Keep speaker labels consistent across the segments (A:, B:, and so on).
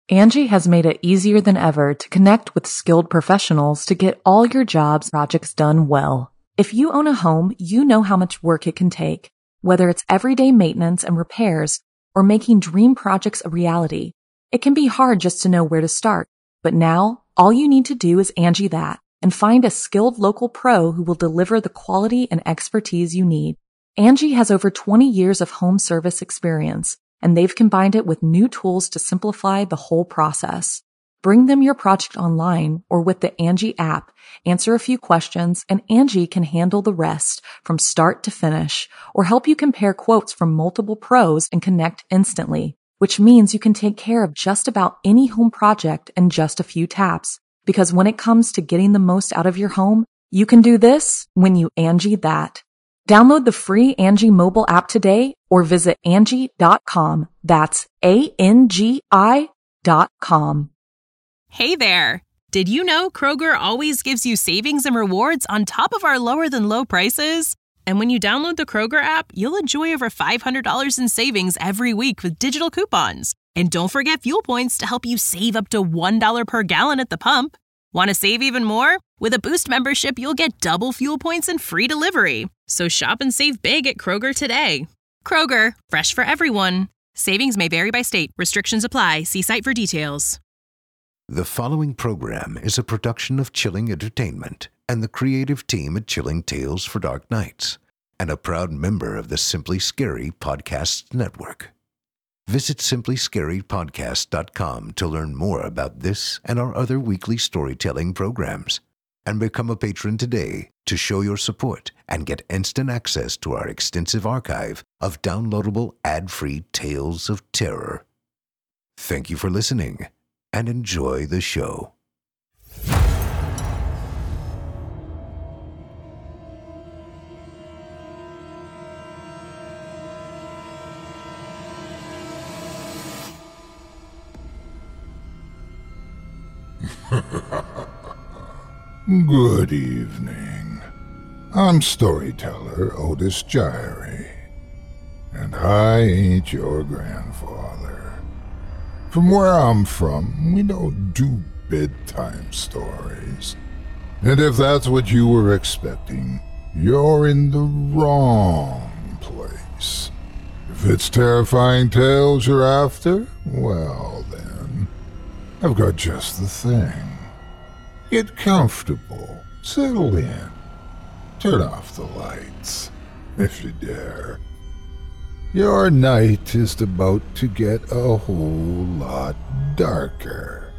A: Angie has made it easier than ever to connect with skilled professionals to get all your jobs projects done well. If you own a home, you know how much work it can take, whether it's everyday maintenance and repairs or making dream projects a reality. It can be hard just to know where to start, but now all you need to do is Angie that and find a skilled local pro who will deliver the quality and expertise you need. Angie has over 20 years of home service experience, and they've combined it with new tools to simplify the whole process. Bring them your project online or with the Angie app, answer a few questions, and Angie can handle the rest from start to finish or help you compare quotes from multiple pros and connect instantly, which means you can take care of just about any home project in just a few taps. Because when it comes to getting the most out of your home, you can do this when you Angie that. Download the free Angie mobile app today or visit Angie.com. That's ANGI.com.
B: Hey there! Did you know Kroger always gives you savings and rewards on top of our lower-than-low prices? And when you download the Kroger app, you'll enjoy over $500 in savings every week with digital coupons. And don't forget fuel points to help you save up to $1 per gallon at the pump. Want to save even more? With a Boost membership, you'll get double fuel points and free delivery. So shop and save big at Kroger today. Kroger, fresh for everyone. Savings may vary by state. Restrictions apply. See site for details.
C: The following program is a production of Chilling Entertainment and the creative team at Chilling Tales for Dark Nights, and a proud member of the Simply Scary Podcasts Network. Visit simplyscarypodcast.com to learn more about this and our other weekly storytelling programs, and become a patron today to show your support and get instant access to our extensive archive of downloadable ad-free tales of terror. Thank you for listening and enjoy the show.
D: Good evening. I'm storyteller Otis Gyrie, and I ain't your grandfather. From where I'm from, we don't do bedtime stories. And if that's what you were expecting, you're in the wrong place. If it's terrifying tales you're after, well then, I've got just the thing. Get comfortable, settle in, turn off the lights, if you dare. Your night is about to get a whole lot darker.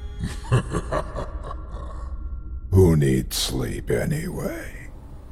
D: Who needs sleep anyway?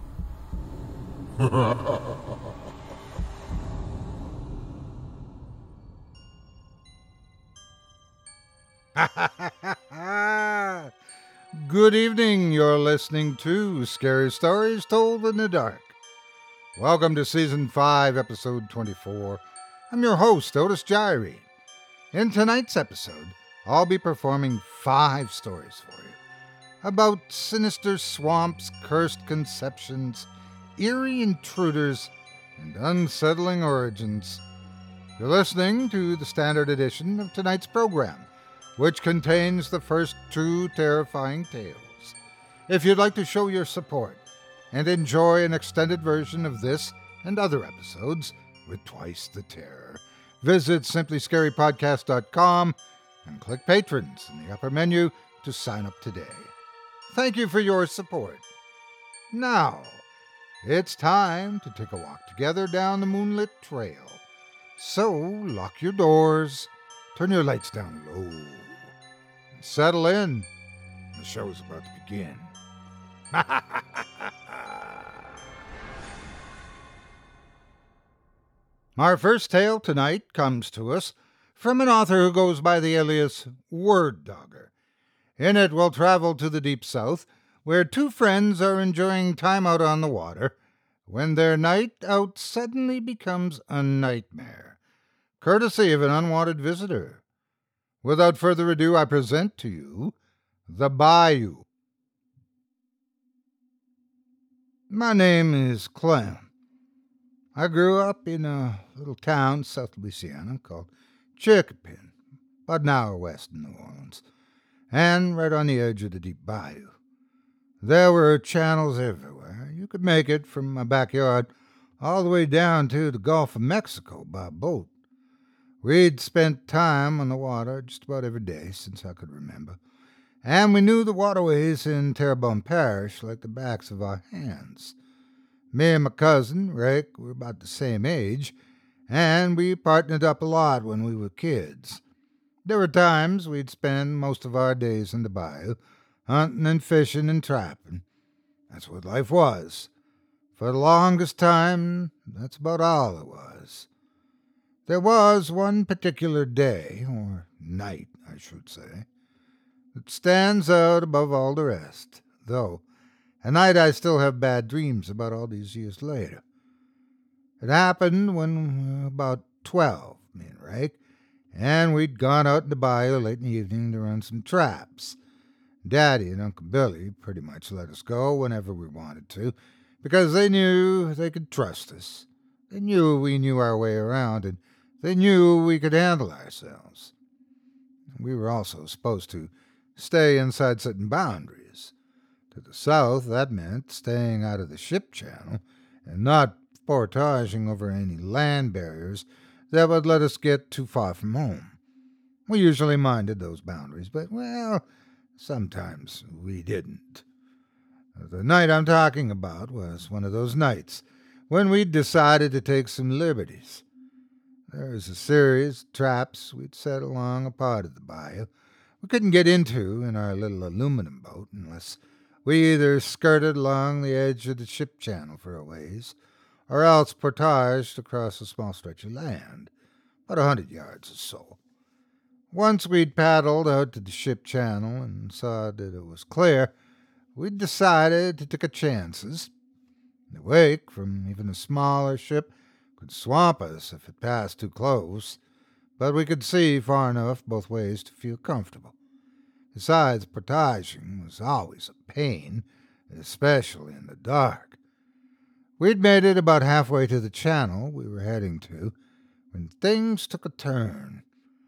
D: Good evening, you're listening to Scary Stories Told in the Dark. Welcome to Season 5, Episode 24. I'm your host, Otis Gyrie. In tonight's episode, I'll be performing 5 stories for you about sinister swamps, cursed conceptions, eerie intruders, and unsettling origins. You're listening to the standard edition of tonight's program, which contains the first 2 terrifying tales. If you'd like to show your support and enjoy an extended version of this and other episodes with twice the terror, visit simplyscarypodcast.com and click Patrons in the upper menu to sign up today. Thank you for your support. Now, it's time to take a walk together down the moonlit trail. So, lock your doors, turn your lights down low, and settle in. The show's about to begin. Our first tale tonight comes to us from an author who goes by the alias Word Dogger. In it, we'll travel to the deep south, where 2 friends are enjoying time out on the water, when their night out suddenly becomes a nightmare, courtesy of an unwanted visitor. Without further ado, I present to you The Bayou. My name is Clem. I grew up in a little town, South Louisiana, called Chicopin. about an hour west of New Orleans, and right on the edge of the deep bayou. There were channels everywhere. You could make it from my backyard all the way down to the Gulf of Mexico by boat. We'd spent time on the water just about every day since I could remember, and we knew the waterways in Terrebonne Parish like the backs of our hands. Me and my cousin, Rick, were about the same age, and we partnered up a lot when we were kids. There were times we'd spend most of our days in the bayou, hunting and fishing and trapping. That's what life was. For the longest time, that's about all it was. There was one particular day, or night, I should say, that stands out above all the rest, though a night I still have bad dreams about all these years later. It happened when we were about 12, me and Rake, and we'd gone out in the bayou late in the evening to run some traps. Daddy and Uncle Billy pretty much let us go whenever we wanted to, because they knew they could trust us. They knew we knew our way around, and they knew we could handle ourselves. We were also supposed to stay inside certain boundaries. To the south, that meant staying out of the ship channel and not portaging over any land barriers that would let us get too far from home. We usually minded those boundaries, but, well, sometimes we didn't. The night I'm talking about was one of those nights when we'd decided to take some liberties. There was a series of traps we'd set along a part of the bayou we couldn't get into in our little aluminum boat unless we either skirted along the edge of the ship channel for a ways, or else portaged across a small stretch of land, about 100 yards or so. Once we'd paddled out to the ship channel and saw that it was clear, we'd decided to take our chances. The wake from even a smaller ship could swamp us if it passed too close, but we could see far enough both ways to feel comfortable. Besides, portaging was always a pain, especially in the dark. We'd made it about halfway to the channel we were heading to when things took a turn.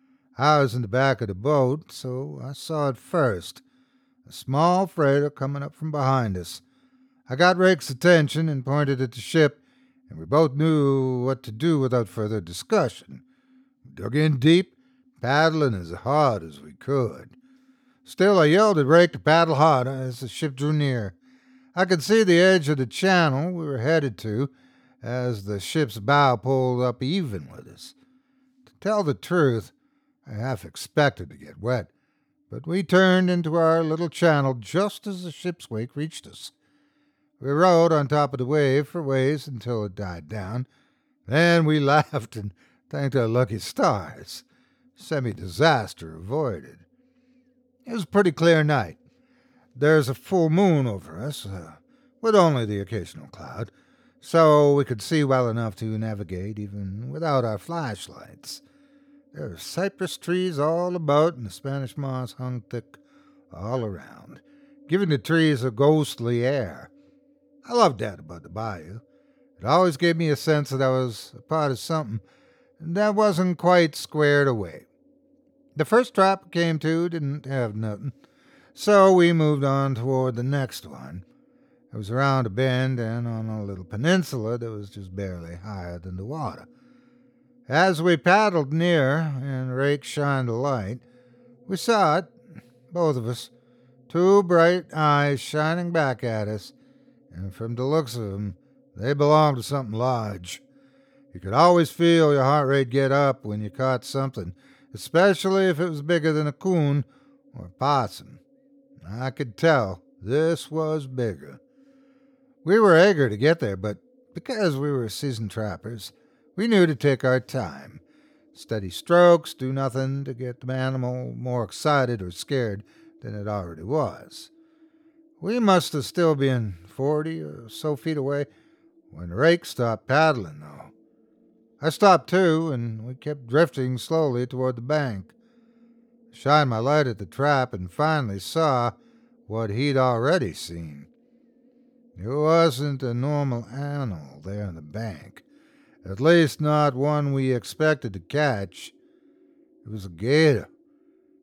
D: I was in the back of the boat, so I saw it first, a small freighter coming up from behind us. I got Rake's attention and pointed at the ship, and we both knew what to do without further discussion. We dug in deep, paddling as hard as we could. Still, I yelled at Rake to paddle harder as the ship drew near. I could see the edge of the channel we were headed to as the ship's bow pulled up even with us. To tell the truth, I half expected to get wet, but we turned into our little channel just as the ship's wake reached us. We rode on top of the wave for ways until it died down. Then we laughed and thanked our lucky stars. Semi-disaster avoided. It was a pretty clear night. There's a full moon over us, with only the occasional cloud, so we could see well enough to navigate even without our flashlights. There were cypress trees all about, and the Spanish moss hung thick all around, giving the trees a ghostly air. I loved that about the bayou. It always gave me a sense that I was a part of something that wasn't quite squared away. The first trap we came to didn't have nothing, so we moved on toward the next one. It was around a bend and on a little peninsula that was just barely higher than the water. As we paddled near and Rake shined a light, we saw it, both of us, two bright eyes shining back at us, and from the looks of them, they belonged to something large. You could always feel your heart rate get up when you caught something, especially if it was bigger than a coon or a possum. I could tell this was bigger. We were eager to get there, but because we were seasoned trappers, we knew to take our time. Steady strokes do nothing to get the animal more excited or scared than it already was. We must have still been 40 or so feet away when Rake stopped paddling, though. I stopped too, and we kept drifting slowly toward the bank. I shined my light at the trap and finally saw what he'd already seen. It wasn't a normal animal there on the bank, at least not one we expected to catch. It was a gator,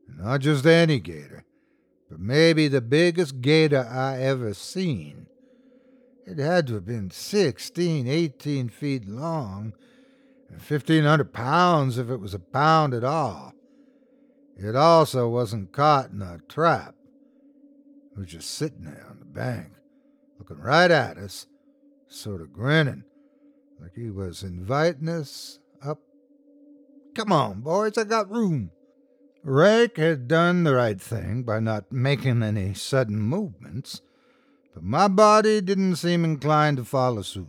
D: Not just any gator, but maybe the biggest gator I ever seen. It had to have been 16, 18 feet long, and 1,500 pounds if it was a pound at all. It also wasn't caught in a trap. It was just sitting there on the bank, looking right at us, sort of grinning, like he was inviting us up. Come on, boys, I got room. Rake had done the right thing by not making any sudden movements, but my body didn't seem inclined to follow suit.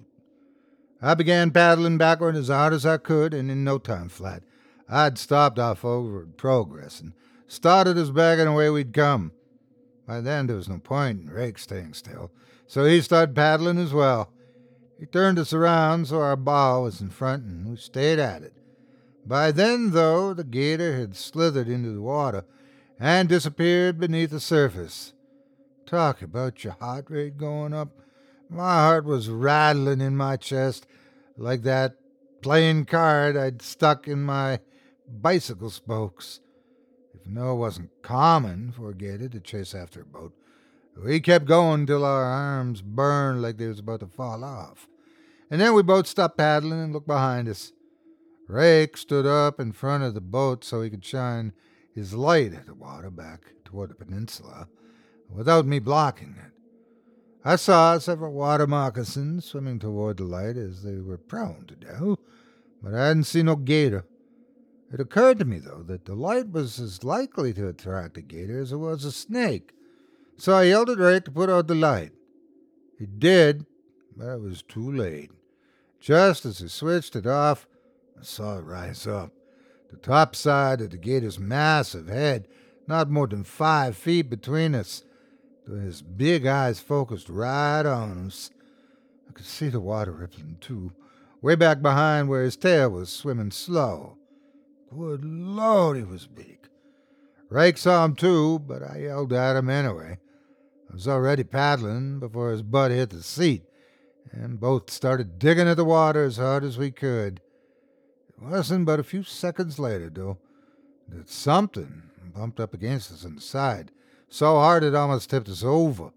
D: I began paddling backward as hard as I could, and in no time flat, I'd stopped our forward progress and started us back in the way we'd come. By then, there was no point in Rake staying still, so he started paddling as well. He turned us around so our bow was in front, and we stayed at it. By then, though, the gator had slithered into the water and disappeared beneath the surface. Talk about your heart rate going up. My heart was rattling in my chest like that playing card I'd stuck in my bicycle spokes. If no, it wasn't common for a gator to chase after a boat. We kept going till our arms burned like they was about to fall off. And then we both stopped paddling and looked behind us. Rake stood up in front of the boat so he could shine his light at the water back toward the peninsula without me blocking it. I saw several water moccasins swimming toward the light as they were prone to do, but I hadn't seen no gator. It occurred to me, though, that the light was as likely to attract a gator as it was a snake, so I yelled at Rake to put out the light. He did, but it was too late. Just as he switched it off, I saw it rise up. The top side of the gator's massive head, not more than 5 feet between us. His big eyes focused right on us. I could see the water rippling, too, way back behind where his tail was swimming slow. Good Lord, he was big. Rake saw him, too, but I yelled at him anyway. I was already paddling before his butt hit the seat, and both started digging at the water as hard as we could. It wasn't but a few seconds later, though, that something bumped up against us on the side, so hard it almost tipped us over.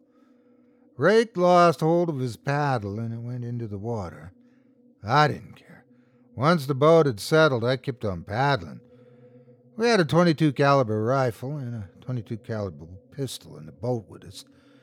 D: Rake lost hold of his paddle, and it went into the water. I didn't care. Once the boat had settled, I kept on paddling. We had a .22 caliber rifle and a .22 caliber pistol in the boat with us.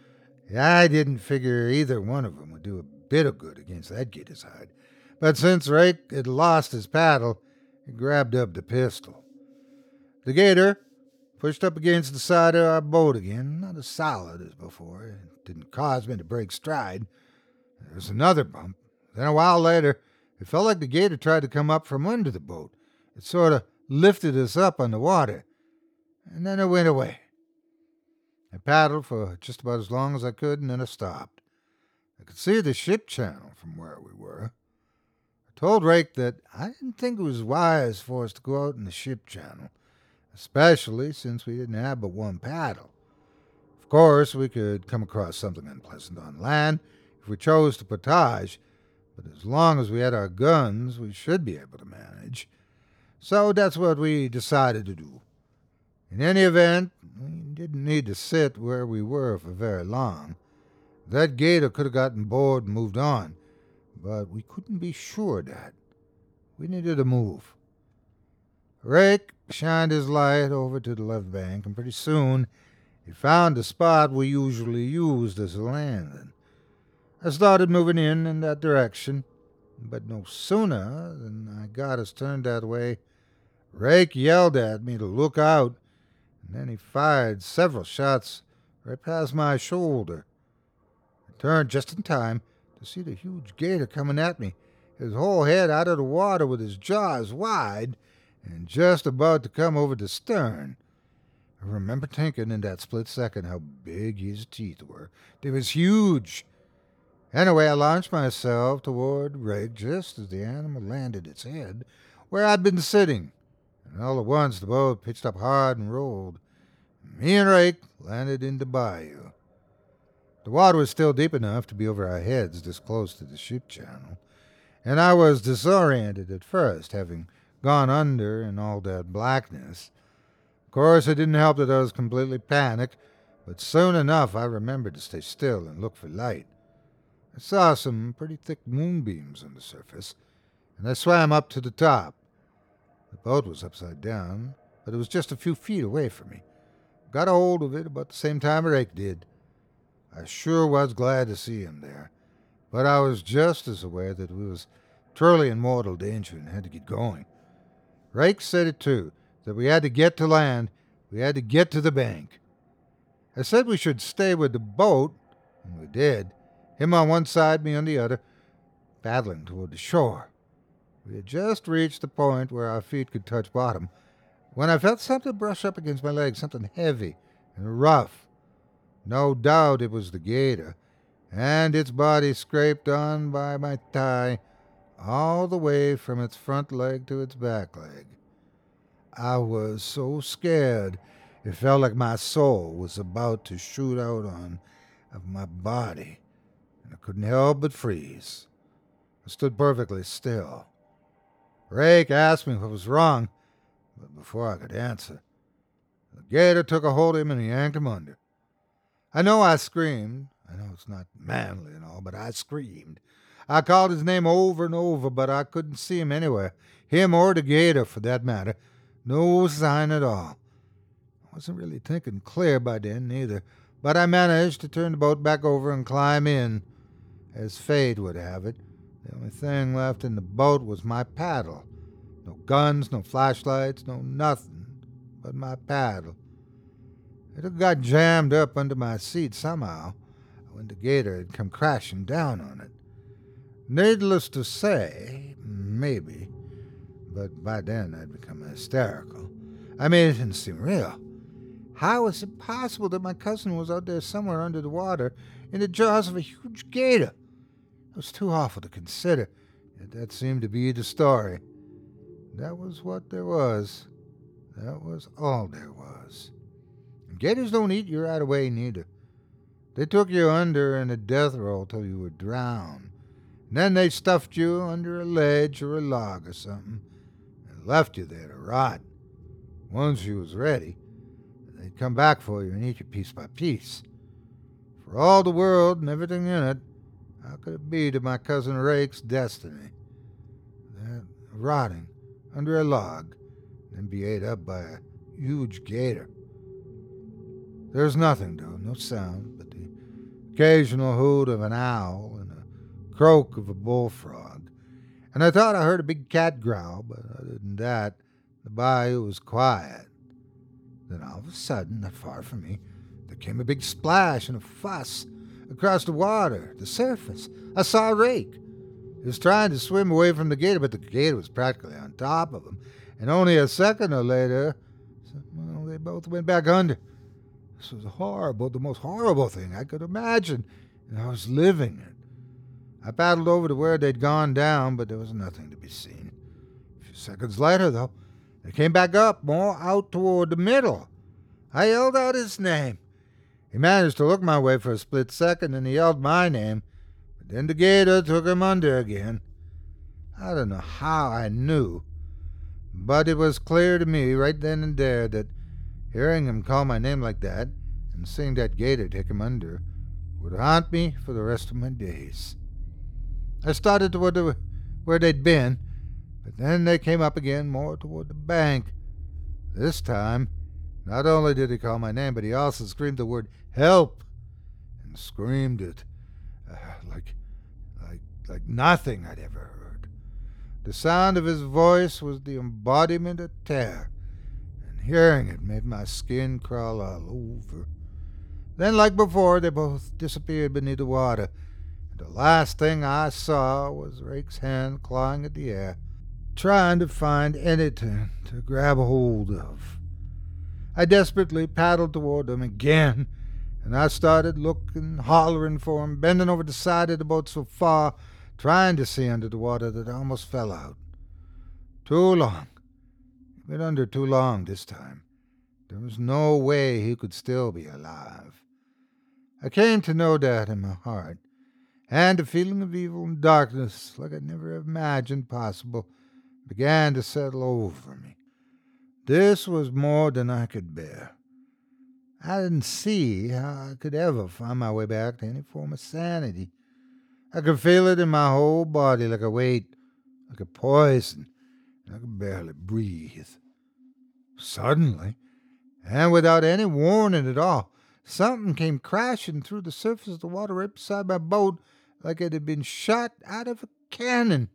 D: I didn't figure either one of them would do a bit of good against that gator's hide. But since Rake had lost his paddle, he grabbed up the pistol. The gator pushed up against the side of our boat again, not as solid as before. It didn't cause me to break stride. There was another bump. Then a while later, it felt like the gator tried to come up from under the boat. It sort of lifted us up on the water, and then it went away. I paddled for just about as long as I could, and then I stopped. I could see the ship channel from where we were. I told Rake that I didn't think it was wise for us to go out in the ship channel, especially since we didn't have but one paddle. Of course, we could come across something unpleasant on land if we chose to portage, but as long as we had our guns, we should be able to manage. So that's what we decided to do. In any event, we didn't need to sit where we were for very long. That gator could have gotten bored and moved on, but we couldn't be sure of that. We needed to move. Rake shined his light over to the left bank, and pretty soon he found the spot we usually used as a landing. I started moving in that direction, but no sooner than I got us turned that way, Rake yelled at me to look out, and then he fired several shots right past my shoulder. I turned just in time to see the huge gator coming at me, his whole head out of the water with his jaws wide, and just about to come over the stern. I remember thinking in that split second how big his teeth were. They was huge. Anyway, I launched myself toward Rake just as the animal landed its head where I'd been sitting, and all at once the boat pitched up hard and rolled. Me and Rake landed in the bayou. The water was still deep enough to be over our heads this close to the ship channel, and I was disoriented at first, having gone under in all that blackness. Of course, it didn't help that I was completely panicked, but soon enough I remembered to stay still and look for light. I saw some pretty thick moonbeams on the surface, and I swam up to the top. The boat was upside down, but it was just a few feet away from me. Got a hold of it about the same time Rake did. I sure was glad to see him there, but I was just as aware that we was truly in mortal danger and had to get going. Rake said it too, that we had to get to land, we had to get to the bank. I said we should stay with the boat, and we did, him on one side, me on the other, paddling toward the shore. We had just reached the point where our feet could touch bottom when I felt something brush up against my leg, something heavy and rough. No doubt it was the gator, and its body scraped on by my thigh all the way from its front leg to its back leg. I was so scared, it felt like my soul was about to shoot out of my body, and I couldn't help but freeze. I stood perfectly still. Rake asked me what was wrong, but before I could answer, the gator took a hold of him and he yanked him under. I know I screamed. I know it's not manly and all, but I screamed. I called his name over and over, but I couldn't see him anywhere. Him or the gator, for that matter. No sign at all. I wasn't really thinking clear by then, neither, but I managed to turn the boat back over and climb in. As fate would have it, the only thing left in the boat was my paddle. No guns, no flashlights, no nothing but my paddle. It had got jammed up under my seat somehow when the gator had come crashing down on it. Needless to say, maybe, but by then I'd become hysterical. I mean, it didn't seem real. How was it possible that my cousin was out there somewhere under the water in the jaws of a huge gator? It was too awful to consider, yet that seemed to be the story. That was what there was. That was all there was. And gators don't eat you right away, neither. They took you under in a death roll till you were drowned. And then they stuffed you under a ledge or a log or something and left you there to rot. Once you was ready, they'd come back for you and eat you piece by piece. For all the world and everything in it, how could it be to my cousin Rake's destiny? That rotting under a log, and be ate up by a huge gator. There was nothing, though, no sound, but the occasional hoot of an owl and a croak of a bullfrog. And I thought I heard a big cat growl, but other than that, the bayou was quiet. Then all of a sudden, not far from me, there came a big splash and a fuss across the water, the surface. I saw Rake. He was trying to swim away from the gator, but the gator was practically on top of him. And only a second or later, well, they both went back under. This was horrible, the most horrible thing I could imagine, and I was living it. I paddled over to where they'd gone down, but there was nothing to be seen. A few seconds later, though, they came back up, more out toward the middle. I yelled out his name. He managed to look my way for a split second, and he yelled my name, but then the gator took him under again. I don't know how I knew, but it was clear to me right then and there that hearing him call my name like that and seeing that gator take him under would haunt me for the rest of my days. I started toward where they'd been, but then they came up again more toward the bank. This time, not only did he call my name, but he also screamed the word "help," and screamed it like nothing I'd ever heard. The sound of his voice was the embodiment of terror, and hearing it made my skin crawl all over. Then, like before, they both disappeared beneath the water, and the last thing I saw was Rake's hand clawing at the air, trying to find anything to grab hold of. I desperately paddled toward them again, and I started looking, hollering for him, bending over the side of the boat so far, trying to see under the water that I almost fell out. Too long. He'd been under too long this time. There was no way he could still be alive. I came to know that in my heart, and a feeling of evil and darkness, like I'd never imagined possible, began to settle over me. This was more than I could bear. I didn't see how I could ever find my way back to any form of sanity. I could feel it in my whole body like a weight, like a poison, and I could barely breathe. Suddenly, and without any warning at all, something came crashing through the surface of the water right beside my boat like it had been shot out of a cannon.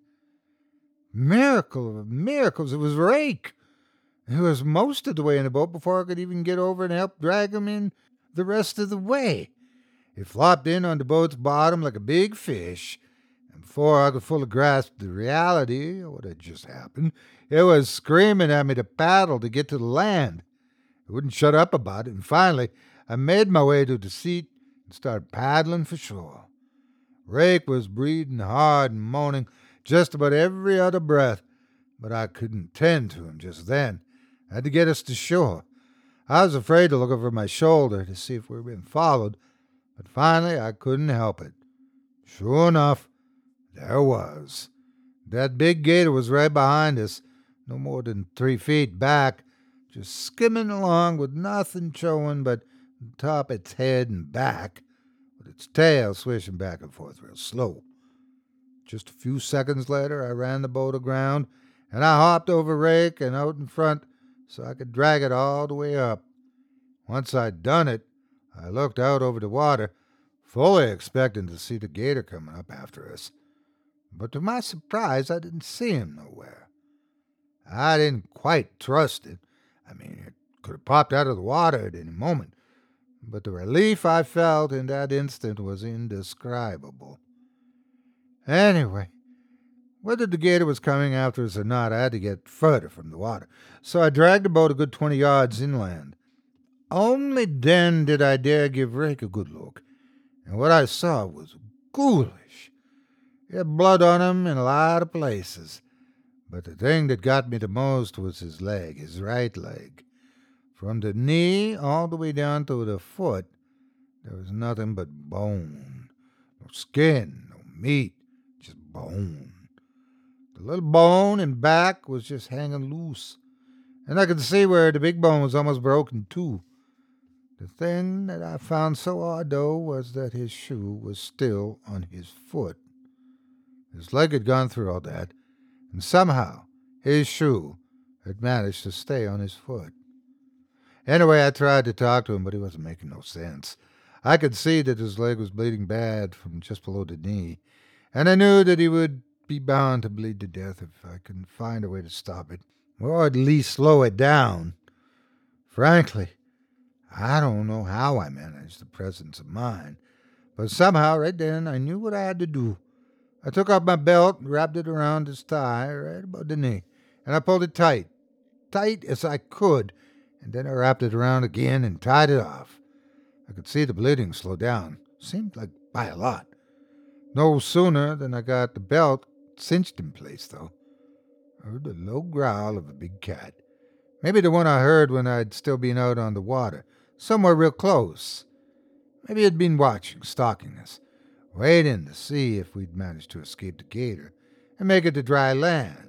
D: Miracle of miracles, it was Rake. He was most of the way in the boat before I could even get over and help drag him in the rest of the way. He flopped in on the boat's bottom like a big fish, and before I could fully grasp the reality of what had just happened, it was screaming at me to paddle to get to the land. I wouldn't shut up about it, and finally I made my way to the seat and started paddling for shore. Rake was breathing hard and moaning just about every other breath, but I couldn't tend to him just then. I had to get us to shore. I was afraid to look over my shoulder to see if we were being followed, but finally I couldn't help it. Sure enough, there was. That big gator was right behind us, no more than 3 feet back, just skimming along with nothing showing but the top of its head and back, with its tail swishing back and forth real slow. Just a few seconds later, I ran the boat aground, and I hopped over Rake and out in front so I could drag it all the way up. Once I'd done it, I looked out over the water, fully expecting to see the gator coming up after us. But to my surprise, I didn't see him nowhere. I didn't quite trust it. I mean, it could have popped out of the water at any moment. But the relief I felt in that instant was indescribable. Anyway, whether the gator was coming after us or not, I had to get further from the water, so I dragged the boat a good 20 yards inland. Only then did I dare give Rake a good look, and what I saw was ghoulish. He had blood on him in a lot of places, but the thing that got me the most was his leg, his right leg. From the knee all the way down to the foot, there was nothing but bone. No skin, no meat, just bone. The little bone in back was just hanging loose, and I could see where the big bone was almost broken too. The thing that I found so odd, though, was that his shoe was still on his foot. His leg had gone through all that, and somehow his shoe had managed to stay on his foot. Anyway, I tried to talk to him, but he wasn't making no sense. I could see that his leg was bleeding bad from just below the knee, and I knew that he would be bound to bleed to death if I couldn't find a way to stop it, or at least slow it down. Frankly, I don't know how I managed the presence of mind, but somehow right then I knew what I had to do. I took off my belt and wrapped it around his thigh right above the knee, and I pulled it tight as I could, and then I wrapped it around again and tied it off. I could see the bleeding slow down. Seemed like by a lot. No sooner than I got the belt cinched in place, though, I heard the low growl of a big cat. Maybe the one I heard when I'd still been out on the water, somewhere real close. Maybe it'd been watching, stalking us, waiting to see if we'd manage to escape the gator and make it to dry land.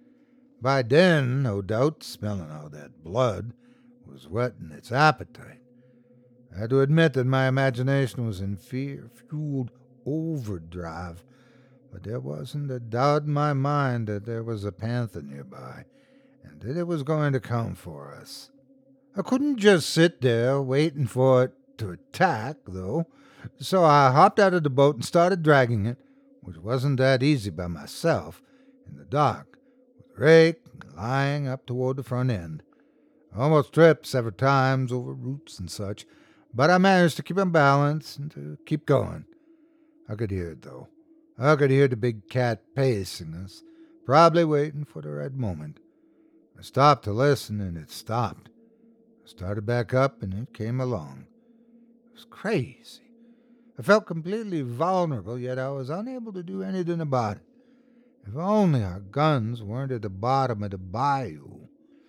D: By then, no doubt, smelling all that blood was whetting its appetite. I had to admit that my imagination was in fear-fueled overdrive, but there wasn't a doubt in my mind that there was a panther nearby, and that it was going to come for us. I couldn't just sit there waiting for it to attack, though, so I hopped out of the boat and started dragging it, which wasn't that easy by myself, in the dark, with Rake lying up toward the front end. I almost tripped several times over roots and such, but I managed to keep him balanced and to keep going. I could hear it, though. I could hear the big cat pacing us, probably waiting for the right moment. I stopped to listen, and it stopped. I started back up, and it came along. It was crazy. I felt completely vulnerable, yet I was unable to do anything about it. If only our guns weren't at the bottom of the bayou.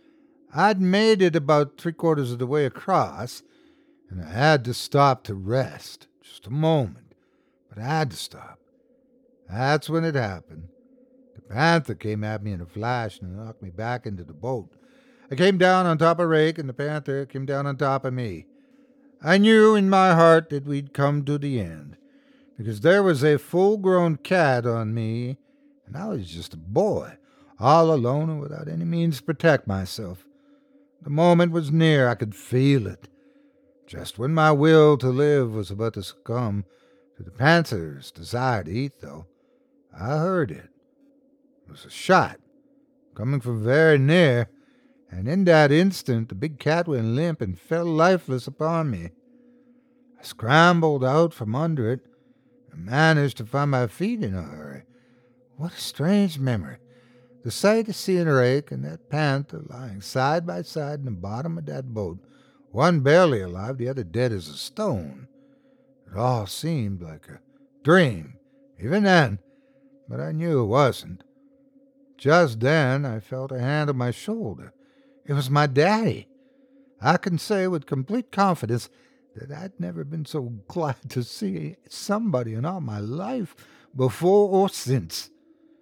D: I'd made it about 3/4 of the way across, and I had to stop to rest. Just a moment. But I had to stop. That's when it happened. The panther came at me in a flash and knocked me back into the boat. I came down on top of Rake, and the panther came down on top of me. I knew in my heart that we'd come to the end, because there was a full-grown cat on me, and I was just a boy, all alone and without any means to protect myself. The moment was near. I could feel it. Just when my will to live was about to succumb to the panther's desire to eat, though, I heard it. It was a shot, coming from very near, and in that instant the big cat went limp and fell lifeless upon me. I scrambled out from under it and managed to find my feet in a hurry. What a strange memory. The sight of seeing Rake and that panther lying side by side in the bottom of that boat, one barely alive, the other dead as a stone. It all seemed like a dream, even then, but I knew it wasn't. Just then I felt a hand on my shoulder. It was my daddy. I can say with complete confidence that I'd never been so glad to see somebody in all my life, before or since.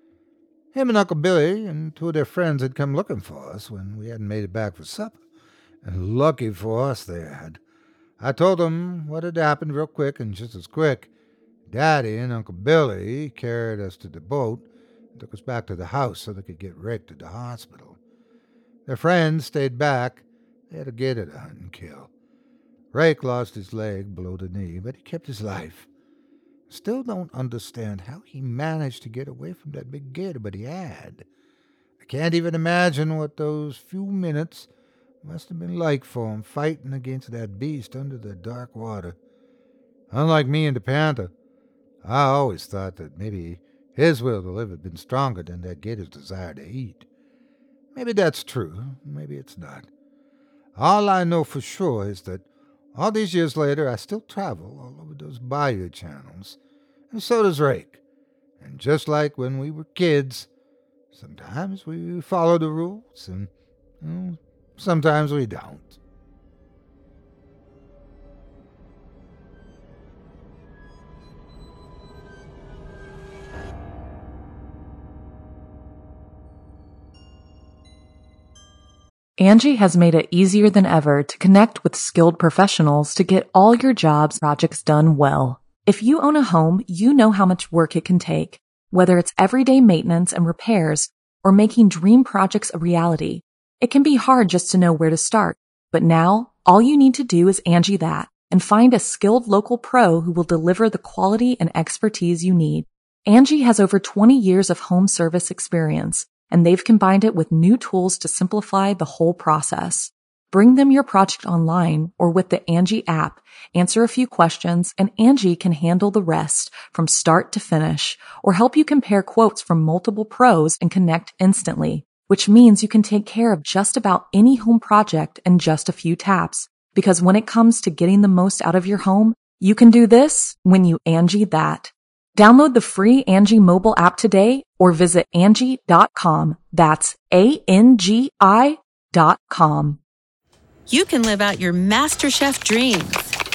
D: Him and Uncle Billy and two of their friends had come looking for us when we hadn't made it back for supper, and lucky for us they had. I told them what had happened real quick, and just as quick, Daddy and Uncle Billy carried us to the boat and took us back to the house so they could get Rick to the hospital. Their friends stayed back. They had a gator to hunt and kill. Rake lost his leg below the knee, but he kept his life. Still don't understand how he managed to get away from that big gator, but he had. I can't even imagine what those few minutes must have been like for him, fighting against that beast under the dark water. Unlike me and the panther, I always thought that maybe his will to live had been stronger than that gator's desire to eat. Maybe that's true, maybe it's not. All I know for sure is that all these years later, I still travel all over those bayou channels, and so does Rake. And just like when we were kids, sometimes we follow the rules, and sometimes we don't.
A: Angie has made it easier than ever to connect with skilled professionals to get all your jobs projects done well. If you own a home, you know how much work it can take, whether it's everyday maintenance and repairs or making dream projects a reality. It can be hard just to know where to start, but now all you need to do is Angie that and find a skilled local pro who will deliver the quality and expertise you need. Angie has over 20 years of home service experience, and they've combined it with new tools to simplify the whole process. Bring them your project online or with the Angie app, answer a few questions, and Angie can handle the rest from start to finish, or help you compare quotes from multiple pros and connect instantly, which means you can take care of just about any home project in just a few taps. Because when it comes to getting the most out of your home, you can do this when you Angie that. Download the free Angie mobile app today or visit Angie.com. That's ANGI.com.
E: You can live out your MasterChef dreams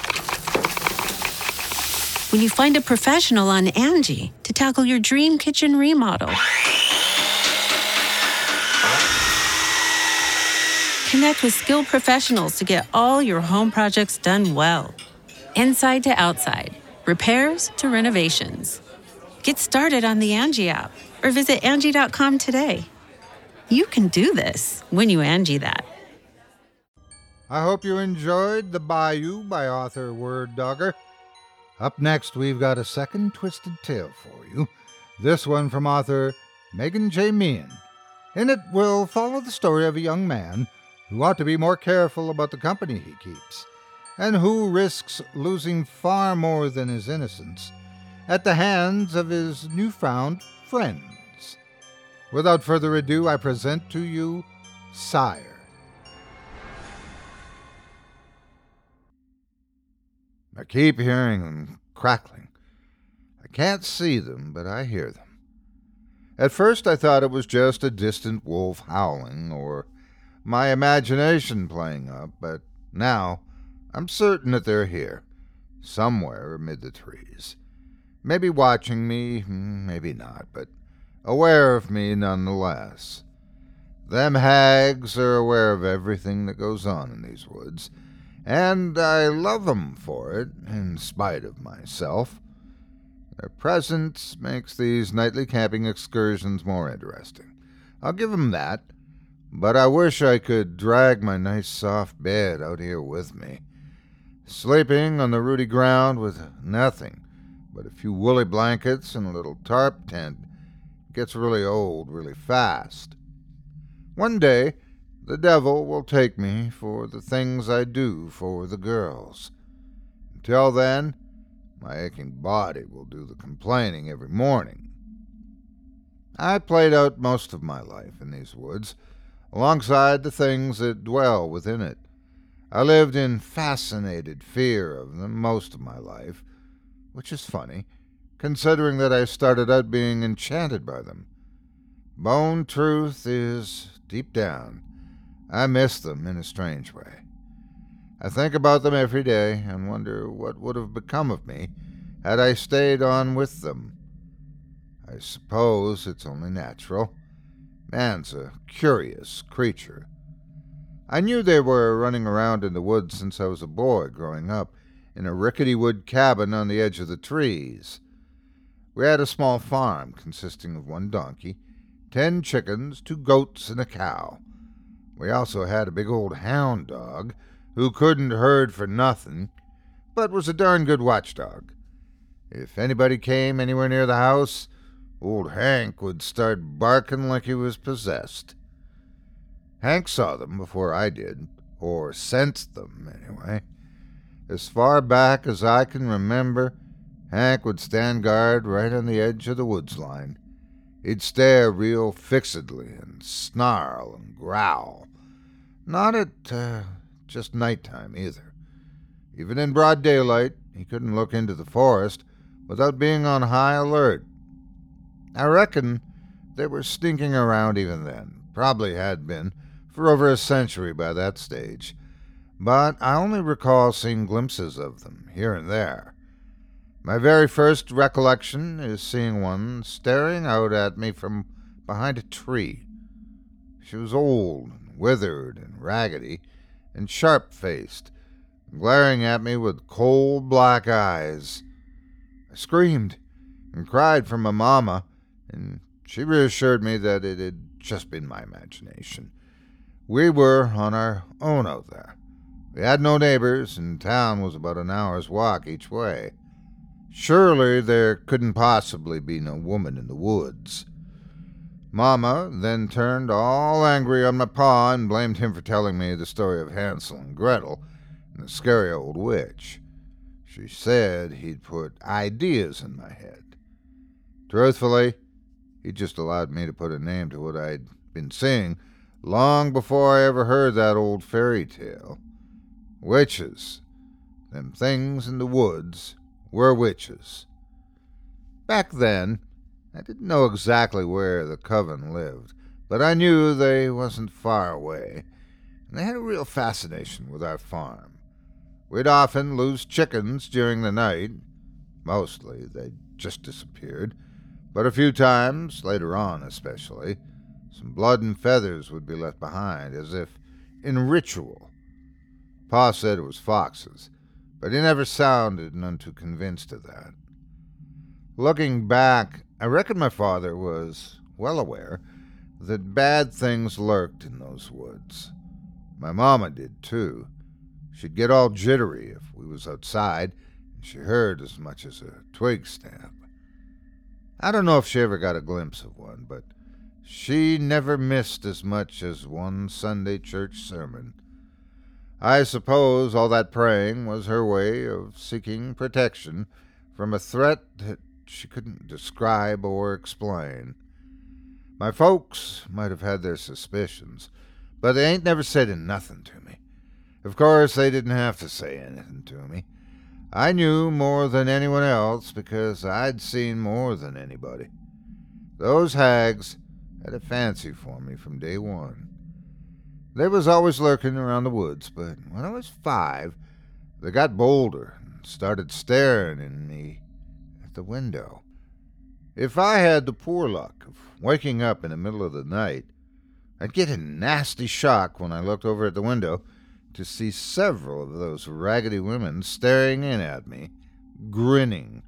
E: when you find a professional on Angie to tackle your dream kitchen remodel. Connect with skilled professionals to get all your home projects done well. Inside to outside, repairs to renovations. Get started on the Angie app or visit Angie.com today. You can do this when you Angie that.
D: I hope you enjoyed The Bayou by author Word Dogger. Up next, we've got a second twisted tale for you. This one from author Megan J. Meehan. In it, we'll follow the story of a young man who ought to be more careful about the company he keeps, and who risks losing far more than his innocence at the hands of his newfound friends. Without further ado, I present to you Sire. I keep hearing them crackling. I can't see them, but I hear them. At first I thought it was just a distant wolf howling, or my imagination playing up, but now I'm certain that they're here, somewhere amid the trees. Maybe watching me, maybe not, but aware of me nonetheless. Them hags are aware of everything that goes on in these woods, and I love 'em for it, in spite of myself. Their presence makes these nightly camping excursions more interesting. I'll give 'em that, but I wish I could drag my nice soft bed out here with me. Sleeping on the rooty ground with nothing but a few woolly blankets and a little tarp tent gets really old really fast. One day, the devil will take me for the things I do for the girls. Until then, my aching body will do the complaining every morning. I played out most of my life in these woods, alongside the things that dwell within it. I lived in fascinated fear of them most of my life, which is funny, considering that I started out being enchanted by them. Bone truth is, deep down, I miss them in a strange way. I think about them every day and wonder what would have become of me had I stayed on with them. I suppose it's only natural. Man's a curious creature. I knew they were running around in the woods since I was a boy growing up in a rickety wood cabin on the edge of the trees. We had a small farm consisting of 1 donkey, 10 chickens, 2 goats, and a cow. We also had a big old hound dog who couldn't herd for nothing, but was a darn good watchdog. If anybody came anywhere near the house, old Hank would start barking like he was possessed. Hank saw them before I did, or sensed them, anyway. As far back as I can remember, Hank would stand guard right on the edge of the woods line. He'd stare real fixedly and snarl and growl. Not at just nighttime, either. Even in broad daylight, he couldn't look into the forest without being on high alert. I reckon they were sneaking around even then, probably had been for over a century by that stage, but I only recall seeing glimpses of them here and there. My very first recollection is seeing one staring out at me from behind a tree. She was old and withered and raggedy and sharp-faced, glaring at me with cold black eyes. I screamed and cried for my mama, and she reassured me that it had just been my imagination. We were on our own out there. We had no neighbors, and town was about an hour's walk each way. Surely there couldn't possibly be no woman in the woods. Mama then turned all angry on my pa and blamed him for telling me the story of Hansel and Gretel and the scary old witch. She said he'd put ideas in my head. Truthfully, he just allowed me to put a name to what I'd been seeing long before I ever heard that old fairy tale. Witches. Them things in the woods were witches. Back then, I didn't know exactly where the coven lived, but I knew they wasn't far away, and they had a real fascination with our farm. We'd often lose chickens during the night. Mostly they'd just disappeared, but a few times, later on especially, some blood and feathers would be left behind, as if in ritual. Pa said it was foxes, but he never sounded none too convinced of that. Looking back, I reckon my father was well aware that bad things lurked in those woods. My mama did, too. She'd get all jittery if we was outside, and she heard as much as a twig snap. I don't know if she ever got a glimpse of one, but she never missed as much as one Sunday church sermon. I suppose all that praying was her way of seeking protection from a threat that she couldn't describe or explain. My folks might have had their suspicions, but they ain't never said nothing to me. Of course, they didn't have to say anything to me. I knew more than anyone else because I'd seen more than anybody. Those hags had a fancy for me from day one. They was always lurking around the woods, but when I was 5, they got bolder and started staring at me at the window. If I had the poor luck of waking up in the middle of the night, I'd get a nasty shock when I looked over at the window to see several of those raggedy women staring in at me, grinning.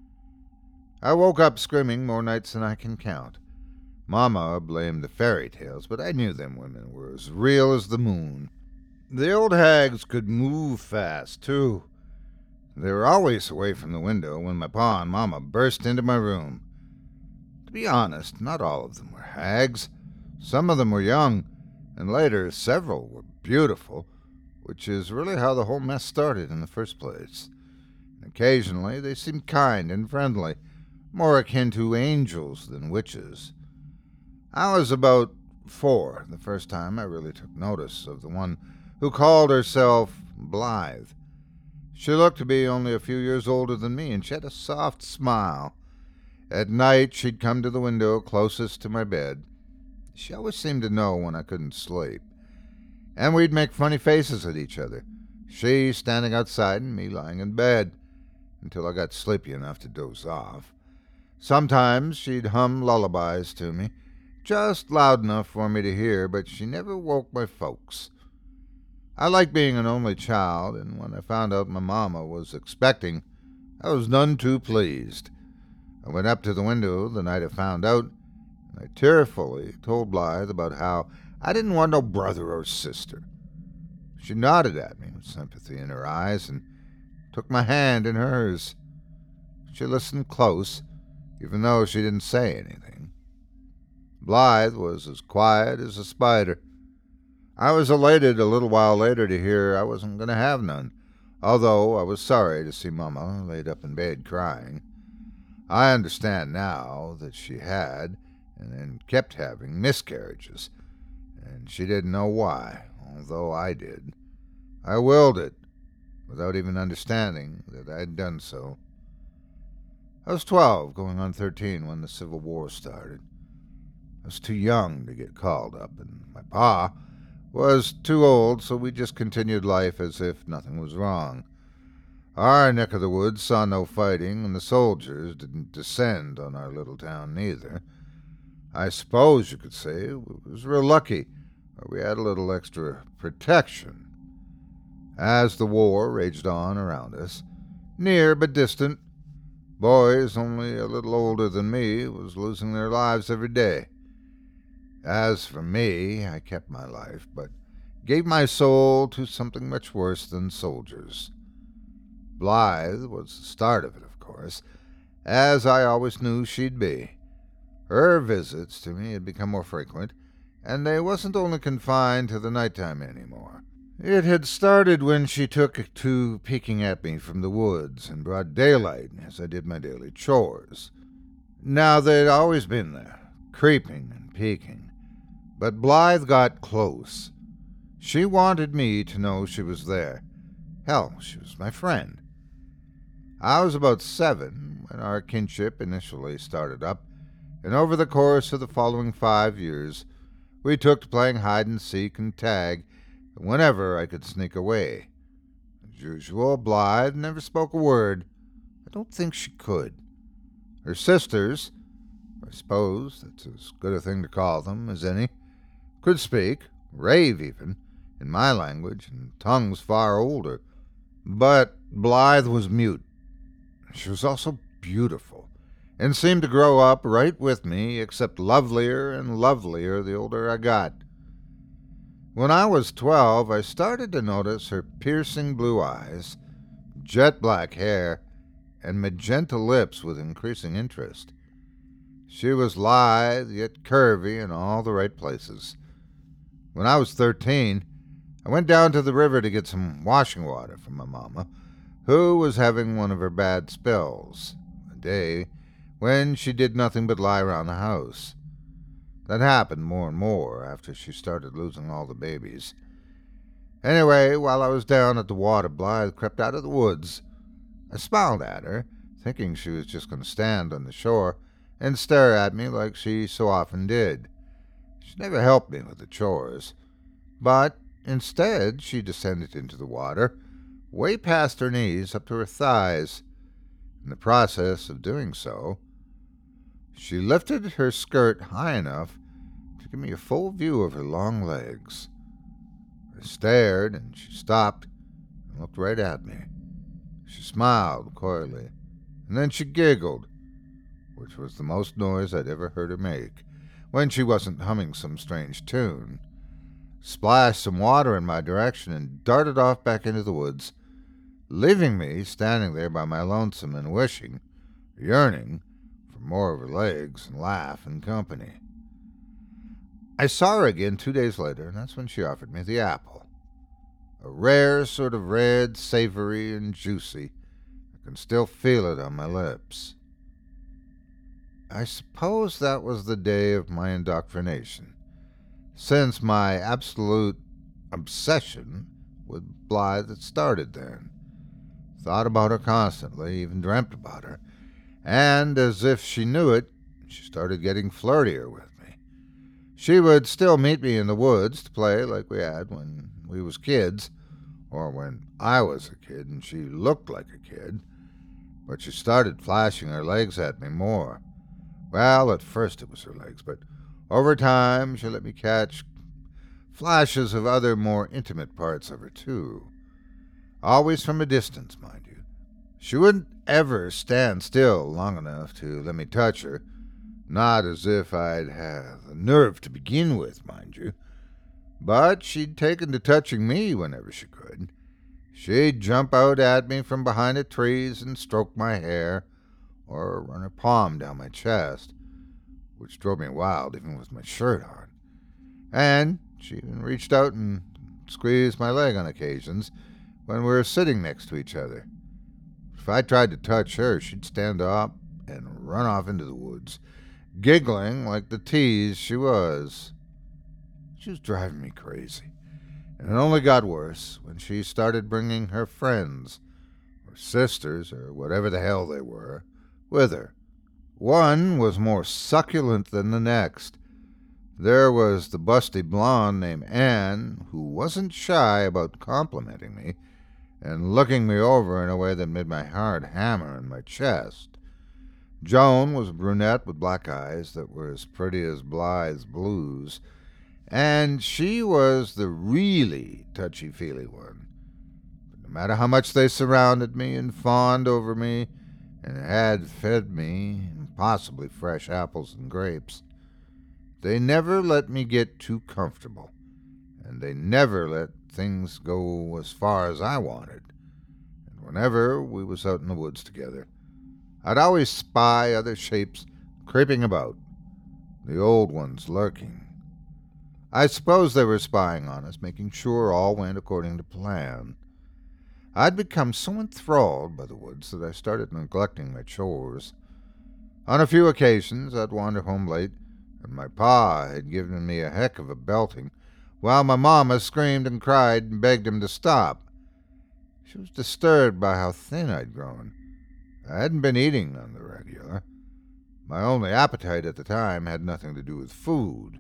D: I woke up screaming more nights than I can count. Mama blamed the fairy tales, but I knew them women were as real as the moon. The old hags could move fast, too. They were always away from the window when my pa and Mama burst into my room. To be honest, not all of them were hags. Some of them were young, and later several were beautiful, which is really how the whole mess started in the first place. And occasionally they seemed kind and friendly, more akin to angels than witches. I was about 4 the first time I really took notice of the one who called herself Blythe. She looked to be only a few years older than me, and she had a soft smile. At night she'd come to the window closest to my bed. She always seemed to know when I couldn't sleep. And we'd make funny faces at each other, she standing outside and me lying in bed, until I got sleepy enough to doze off. Sometimes she'd hum lullabies to me, just loud enough for me to hear, but she never woke my folks. I liked being an only child, and when I found out my mama was expecting, I was none too pleased. I went up to the window the night I found out, and I tearfully told Blythe about how I didn't want no brother or sister. She nodded at me with sympathy in her eyes and took my hand in hers. She listened close, even though she didn't say anything. Blythe was as quiet as a spider. I was elated a little while later to hear I wasn't going to have none, although I was sorry to see Mama laid up in bed crying. I understand now that she had, and then kept having, miscarriages, and she didn't know why, although I did. I willed it, without even understanding that I'd done so. I was 12, going on 13, when the Civil War started. I was too young to get called up, and my pa was too old, so we just continued life as if nothing was wrong. Our neck of the woods saw no fighting, and the soldiers didn't descend on our little town neither. I suppose you could say it was real lucky, or we had a little extra protection. As the war raged on around us, near but distant, boys only a little older than me was losing their lives every day. As for me, I kept my life, but gave my soul to something much worse than soldiers. Blythe was the start of it, of course, as I always knew she'd be. Her visits to me had become more frequent, and they wasn't only confined to the nighttime anymore. It had started when she took to peeking at me from the woods in broad daylight as I did my daily chores. Now, they'd always been there, creeping and peeking. But Blythe got close. She wanted me to know she was there. Hell, she was my friend. I was about 7 when our kinship initially started up, and over the course of the following 5 years, we took to playing hide-and-seek and tag whenever I could sneak away. As usual, Blythe never spoke a word. I don't think she could. Her sisters, I suppose that's as good a thing to call them as any, could speak, rave even, in my language, and tongues far older. But Blythe was mute. She was also beautiful, and seemed to grow up right with me, except lovelier and lovelier the older I got. When I was 12, I started to notice her piercing blue eyes, jet black hair, and magenta lips with increasing interest. She was lithe, yet curvy in all the right places. When I was 13, I went down to the river to get some washing water from my mama, who was having one of her bad spells, a day when she did nothing but lie around the house. That happened more and more after she started losing all the babies. Anyway, while I was down at the water, Blythe crept out of the woods. I smiled at her, thinking she was just going to stand on the shore and stare at me like she so often did. She never helped me with the chores, but instead she descended into the water, way past her knees up to her thighs. In the process of doing so, she lifted her skirt high enough to give me a full view of her long legs. I stared, and she stopped and looked right at me. She smiled coyly, and then she giggled, which was the most noise I'd ever heard her make, when she wasn't humming some strange tune, splashed some water in my direction, and darted off back into the woods, leaving me standing there by my lonesome and wishing, yearning, for more of her legs and laugh and company. I saw her again 2 days later, and that's when she offered me the apple. A rare sort of red, savory, and juicy. I can still feel it on my lips. I suppose that was the day of my indoctrination, since my absolute obsession with Blythe had started then. Thought about her constantly, even dreamt about her, and as if she knew it, she started getting flirtier with me. She would still meet me in the woods to play like we had when we was kids, or when I was a kid and she looked like a kid, but she started flashing her legs at me more. Well, at first it was her legs, but over time she let me catch flashes of other more intimate parts of her, too. Always from a distance, mind you. She wouldn't ever stand still long enough to let me touch her, not as if I'd have the nerve to begin with, mind you. But she'd taken to touching me whenever she could. She'd jump out at me from behind the trees and stroke my hair, or run her palm down my chest, which drove me wild even with my shirt on. And she even reached out and squeezed my leg on occasions when we were sitting next to each other. If I tried to touch her, she'd stand up and run off into the woods, giggling like the tease she was. She was driving me crazy, and it only got worse when she started bringing her friends, or sisters, or whatever the hell they were, with her. One was more succulent than the next. There was the busty blonde named Anne, who wasn't shy about complimenting me and looking me over in a way that made my heart hammer in my chest. Joan was a brunette with black eyes that were as pretty as Blythe's blues, and she was the really touchy-feely one. But no matter how much they surrounded me and fawned over me, and had fed me impossibly fresh apples and grapes, they never let me get too comfortable, and they never let things go as far as I wanted. And whenever we was out in the woods together, I'd always spy other shapes creeping about, the old ones lurking. I suppose they were spying on us, making sure all went according to plan. I'd become so enthralled by the woods that I started neglecting my chores. On a few occasions, I'd wander home late, and my pa had given me a heck of a belting, while my mama screamed and cried and begged him to stop. She was disturbed by how thin I'd grown. I hadn't been eating on the regular. My only appetite at the time had nothing to do with food.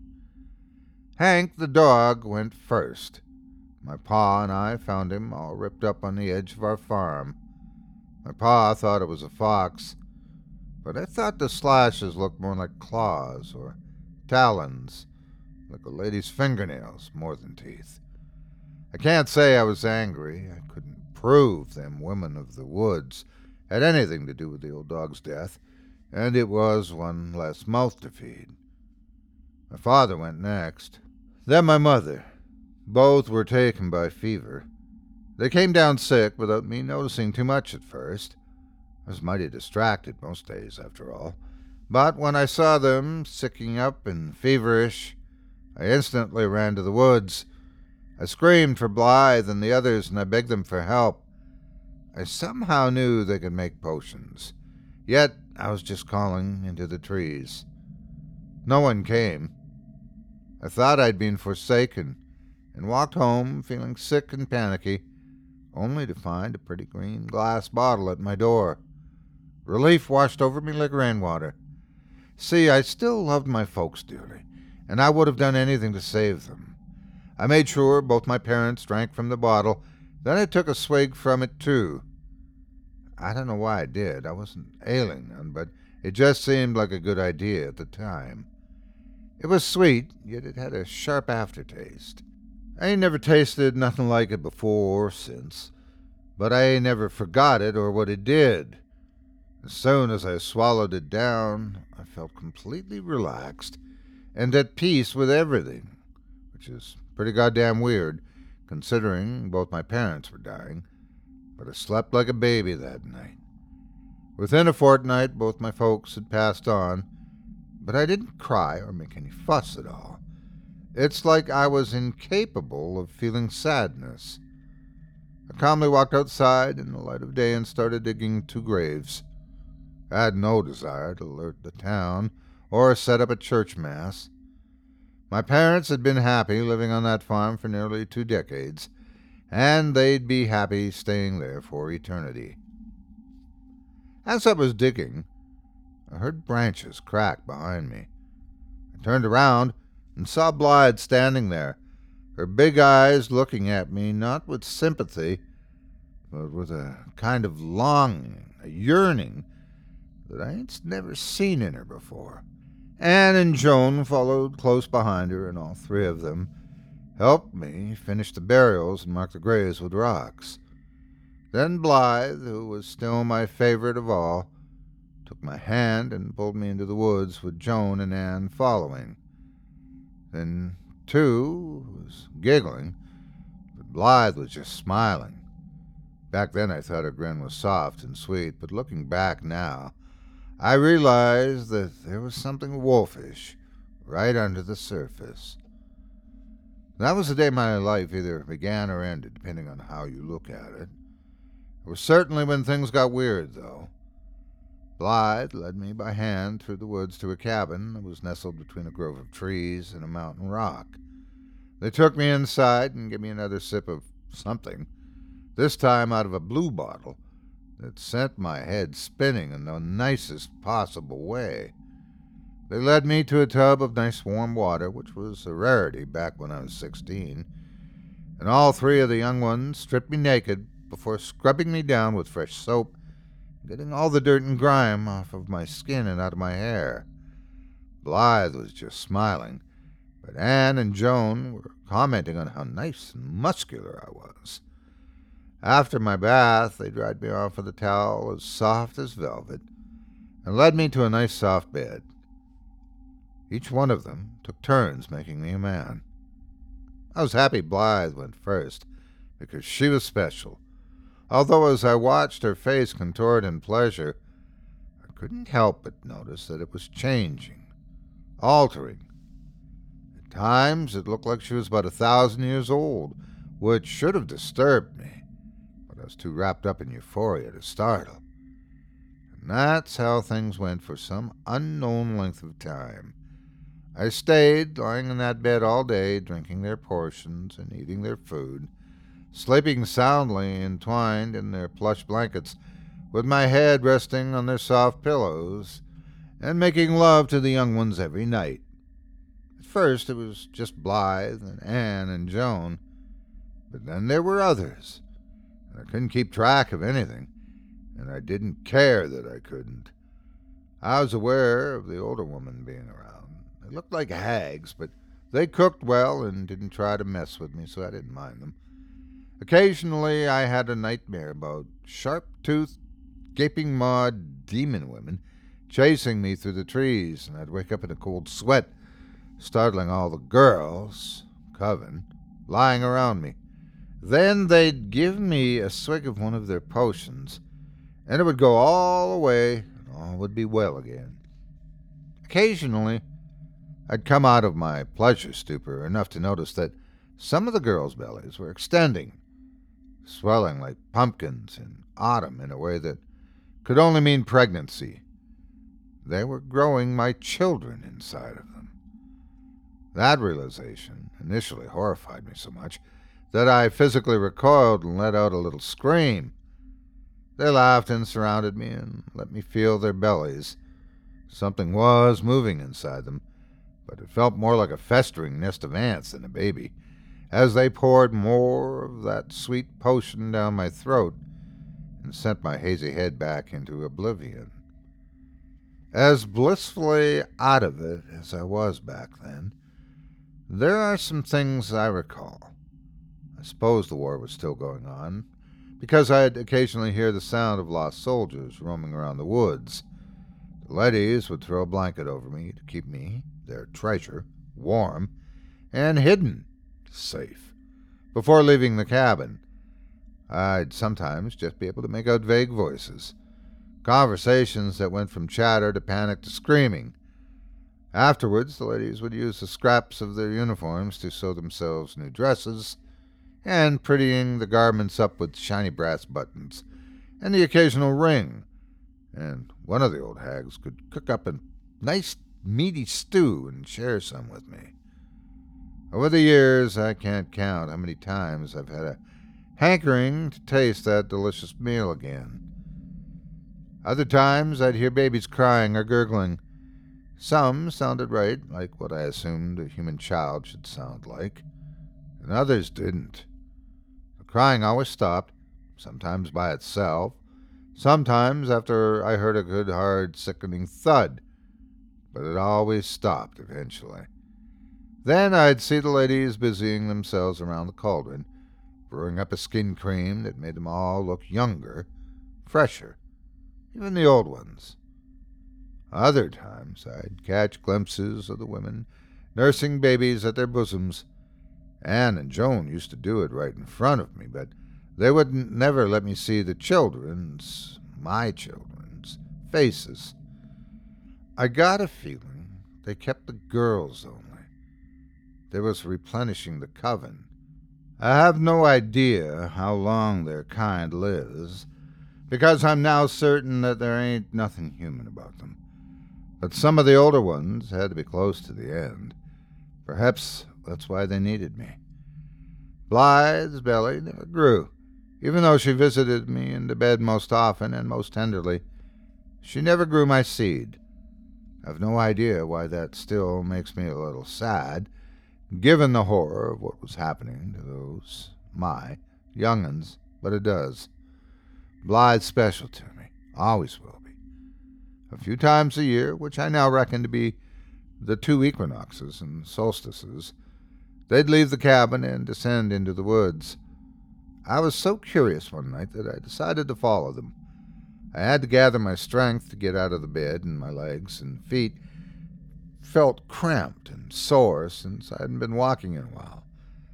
D: Hank, the dog, went first. My pa and I found him all ripped up on the edge of our farm. My pa thought it was a fox, but I thought the slashes looked more like claws or talons, like a lady's fingernails more than teeth. I can't say I was angry. I couldn't prove them women of the woods had anything to do with the old dog's death, and it was one less mouth to feed. My father went next, then my mother. Both were taken by fever. They came down sick without me noticing too much at first. I was mighty distracted most days, after all. But when I saw them sicking up and feverish, I instantly ran to the woods. I screamed for Blythe and the others, and I begged them for help. I somehow knew they could make potions, yet I was just calling into the trees. No one came. I thought I'd been forsaken, and walked home feeling sick and panicky, only to find a pretty green glass bottle at my door. Relief washed over me like rainwater. See, I still loved my folks dearly, and I would have done anything to save them. I made sure both my parents drank from the bottle, then I took a swig from it, too. I don't know why I did. I wasn't ailing none, but it just seemed like a good idea at the time. It was sweet, yet it had a sharp aftertaste. I ain't never tasted nothing like it before or since, but I ain't never forgot it or what it did. As soon as I swallowed it down, I felt completely relaxed and at peace with everything, which is pretty goddamn weird, considering both my parents were dying, but I slept like a baby that night. Within a fortnight, both my folks had passed on, but I didn't cry or make any fuss at all. It's like I was incapable of feeling sadness. I calmly walked outside in the light of day and started digging 2 graves. I had no desire to alert the town or set up a church mass. My parents had been happy living on that farm for nearly 2 decades, and they'd be happy staying there for eternity. As I was digging, I heard branches crack behind me. I turned around and saw Blythe standing there, her big eyes looking at me not with sympathy, but with a kind of longing, a yearning that I ain't never seen in her before. Anne and Joan followed close behind her, and all 3 of them helped me finish the burials and mark the graves with rocks. Then Blythe, who was still my favorite of all, took my hand and pulled me into the woods with Joan and Anne following. Then, too, was giggling, but Blythe was just smiling. Back then I thought her grin was soft and sweet, but looking back now, I realized that there was something wolfish right under the surface. That was the day my life either began or ended, depending on how you look at it. It was certainly when things got weird, though. Blythe led me by hand through the woods to a cabin that was nestled between a grove of trees and a mountain rock. They took me inside and gave me another sip of something, this time out of a blue bottle that sent my head spinning in the nicest possible way. They led me to a tub of nice warm water, which was a rarity back when I was 16, and all 3 of the young ones stripped me naked before scrubbing me down with fresh soap, getting all the dirt and grime off of my skin and out of my hair. Blythe was just smiling, but Anne and Joan were commenting on how nice and muscular I was. After my bath, they dried me off with a towel as soft as velvet and led me to a nice soft bed. Each one of them took turns making me a man. I was happy Blythe went first, because she was special, although as I watched her face contort in pleasure, I couldn't help but notice that it was changing, altering. At times it looked like she was about 1,000 years old, which should have disturbed me, but I was too wrapped up in euphoria to startle. And that's how things went for some unknown length of time. I stayed lying in that bed all day, drinking their portions and eating their food, sleeping soundly entwined in their plush blankets, with my head resting on their soft pillows, and making love to the young ones every night. At first it was just Blythe and Anne and Joan, but then there were others, and I couldn't keep track of anything, and I didn't care that I couldn't. I was aware of the older woman being around. They looked like hags, but they cooked well and didn't try to mess with me, so I didn't mind them. Occasionally I had a nightmare about sharp-toothed, gaping-mawed demon women chasing me through the trees, and I'd wake up in a cold sweat, startling all the girls, coven, lying around me. Then they'd give me a swig of one of their potions, and it would go all away, and all would be well again. Occasionally I'd come out of my pleasure stupor enough to notice that some of the girls' bellies were extending, swelling like pumpkins in autumn in a way that could only mean pregnancy. They were growing my children inside of them. That realization initially horrified me so much that I physically recoiled and let out a little scream. They laughed and surrounded me and let me feel their bellies. Something was moving inside them, but it felt more like a festering nest of ants than a baby, as they poured more of that sweet potion down my throat and sent my hazy head back into oblivion. As blissfully out of it as I was back then, there are some things I recall. I suppose the war was still going on, because I'd occasionally hear the sound of lost soldiers roaming around the woods. The Leddies would throw a blanket over me to keep me, their treasure, warm and hidden, safe. Before leaving the cabin, I'd sometimes just be able to make out vague voices, conversations that went from chatter to panic to screaming. Afterwards, the ladies would use the scraps of their uniforms to sew themselves new dresses, and prettying the garments up with shiny brass buttons and the occasional ring. And one of the old hags could cook up a nice meaty stew and share some with me. Over the years, I can't count how many times I've had a hankering to taste that delicious meal again. Other times, I'd hear babies crying or gurgling. Some sounded right, like what I assumed a human child should sound like, and others didn't. The crying always stopped, sometimes by itself, sometimes after I heard a good, hard, sickening thud, but it always stopped eventually. Then I'd see the ladies busying themselves around the cauldron, brewing up a skin cream that made them all look younger, fresher, even the old ones. Other times I'd catch glimpses of the women nursing babies at their bosoms. Anne and Joan used to do it right in front of me, but they wouldn't never let me see the my children's, faces. I got a feeling they kept the girls only. They was replenishing the coven. I have no idea how long their kind lives, because I'm now certain that there ain't nothing human about them. But some of the older ones had to be close to the end. Perhaps that's why they needed me. Blythe's belly never grew, even though she visited me in the bed most often and most tenderly. She never grew my seed. I've no idea why that still makes me a little sad, given the horror of what was happening to those, my, young'uns, but it does. Blythe's special to me, always will be. A few times a year, which I now reckon to be the 2 equinoxes and solstices, they'd leave the cabin and descend into the woods. I was so curious one night that I decided to follow them. I had to gather my strength to get out of the bed, and my legs and feet felt cramped and sore since I hadn't been walking in a while.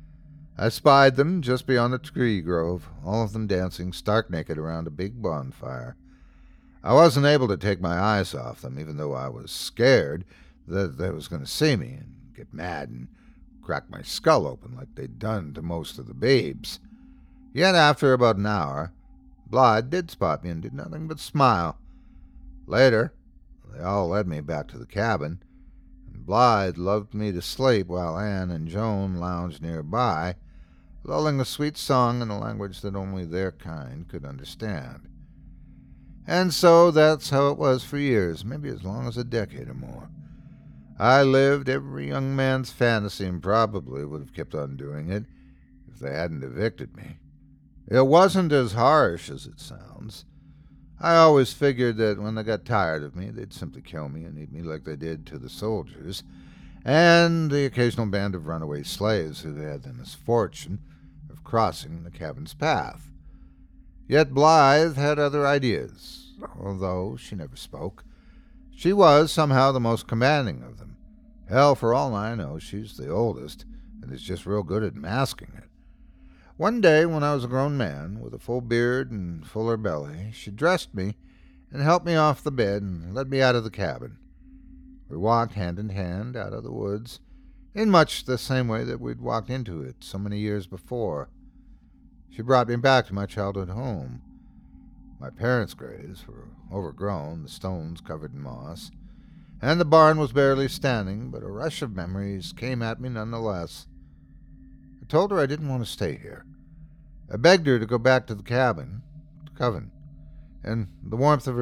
D: I spied them just beyond the tree grove, all of them dancing stark naked around a big bonfire. I wasn't able to take my eyes off them, even though I was scared that they was going to see me and get mad and crack my skull open like they'd done to most of the babes. Yet after about an hour, Blythe did spot me and did nothing but smile. Later, they all led me back to the cabin, and Blythe loved me to sleep while Anne and Joan lounged nearby, lulling a sweet song in a language that only their kind could understand. And so that's how it was for years, maybe as long as a decade or more. I lived every young man's fantasy and probably would have kept on doing it if they hadn't evicted me. It wasn't as harsh as it sounds. I always figured that when they got tired of me, they'd simply kill me and eat me like they did to the soldiers, and the occasional band of runaway slaves who had the misfortune of crossing the cabin's path. Yet Blythe had other ideas, although she never spoke. She was somehow the most commanding of them. Hell, for all I know, she's the oldest, and is just real good at masking it. One day, when I was a grown man, with a full beard and fuller belly, she dressed me and helped me off the bed and led me out of the cabin. We walked hand in hand out of the woods, in much the same way that we'd walked into it so many years before. She brought me back to my childhood home. My parents' graves were overgrown, the stones covered in moss, and the barn was barely standing, but a rush of memories came at me nonetheless. I told her I didn't want to stay here. I begged her to go back to the cabin, to Coven, and the warmth of her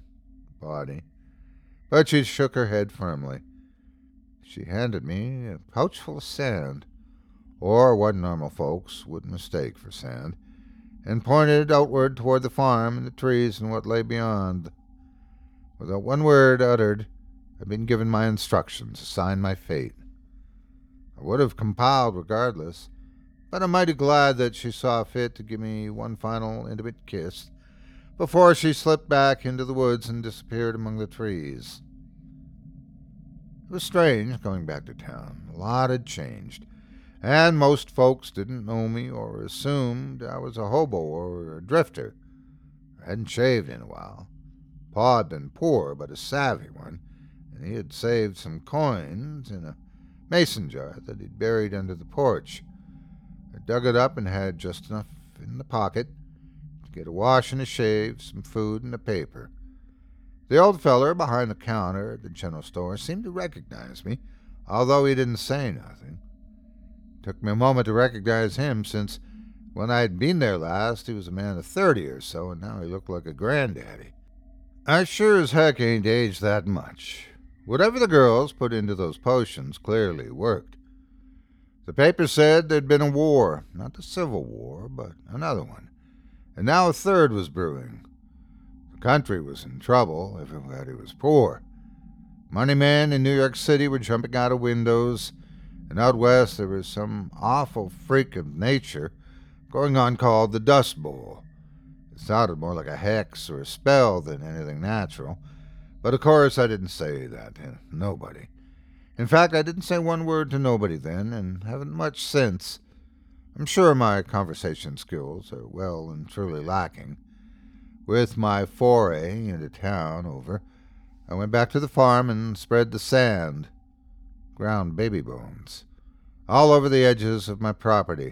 D: body, but she shook her head firmly. She handed me a pouch full of sand, or what normal folks would mistake for sand, and pointed outward toward the farm and the trees and what lay beyond. Without one word uttered, I'd been given my instructions to sign my fate. I would have compiled regardless, but I'm mighty glad that she saw fit to give me one final intimate kiss before she slipped back into the woods and disappeared among the trees. It was strange going back to town. A lot had changed, and most folks didn't know me or assumed I was a hobo or a drifter. I hadn't shaved in a while. Pa had been poor, but a savvy one, and he had saved some coins in a mason jar that he'd buried under the porch. I dug it up and had just enough in the pocket to get a wash and a shave, some food, and a paper. The old feller behind the counter at the general store seemed to recognize me, although he didn't say nothing. It took me a moment to recognize him, since when I'd been there last, he was a man of 30 or so, and now he looked like a granddaddy. I sure as heck ain't aged that much. Whatever the girls put into those potions clearly worked. The paper said there'd been a war, not the Civil War, but another one, and now a third was brewing. The country was in trouble, everybody was poor. Money men in New York City were jumping out of windows, and out west there was some awful freak of nature going on called the Dust Bowl. It sounded more like a hex or a spell than anything natural, but of course I didn't say that to nobody. In fact, I didn't say one word to nobody then, and haven't much since. I'm sure my conversation skills are well and truly lacking. With my foray into town over, I went back to the farm and spread the sand, ground baby bones, all over the edges of my property.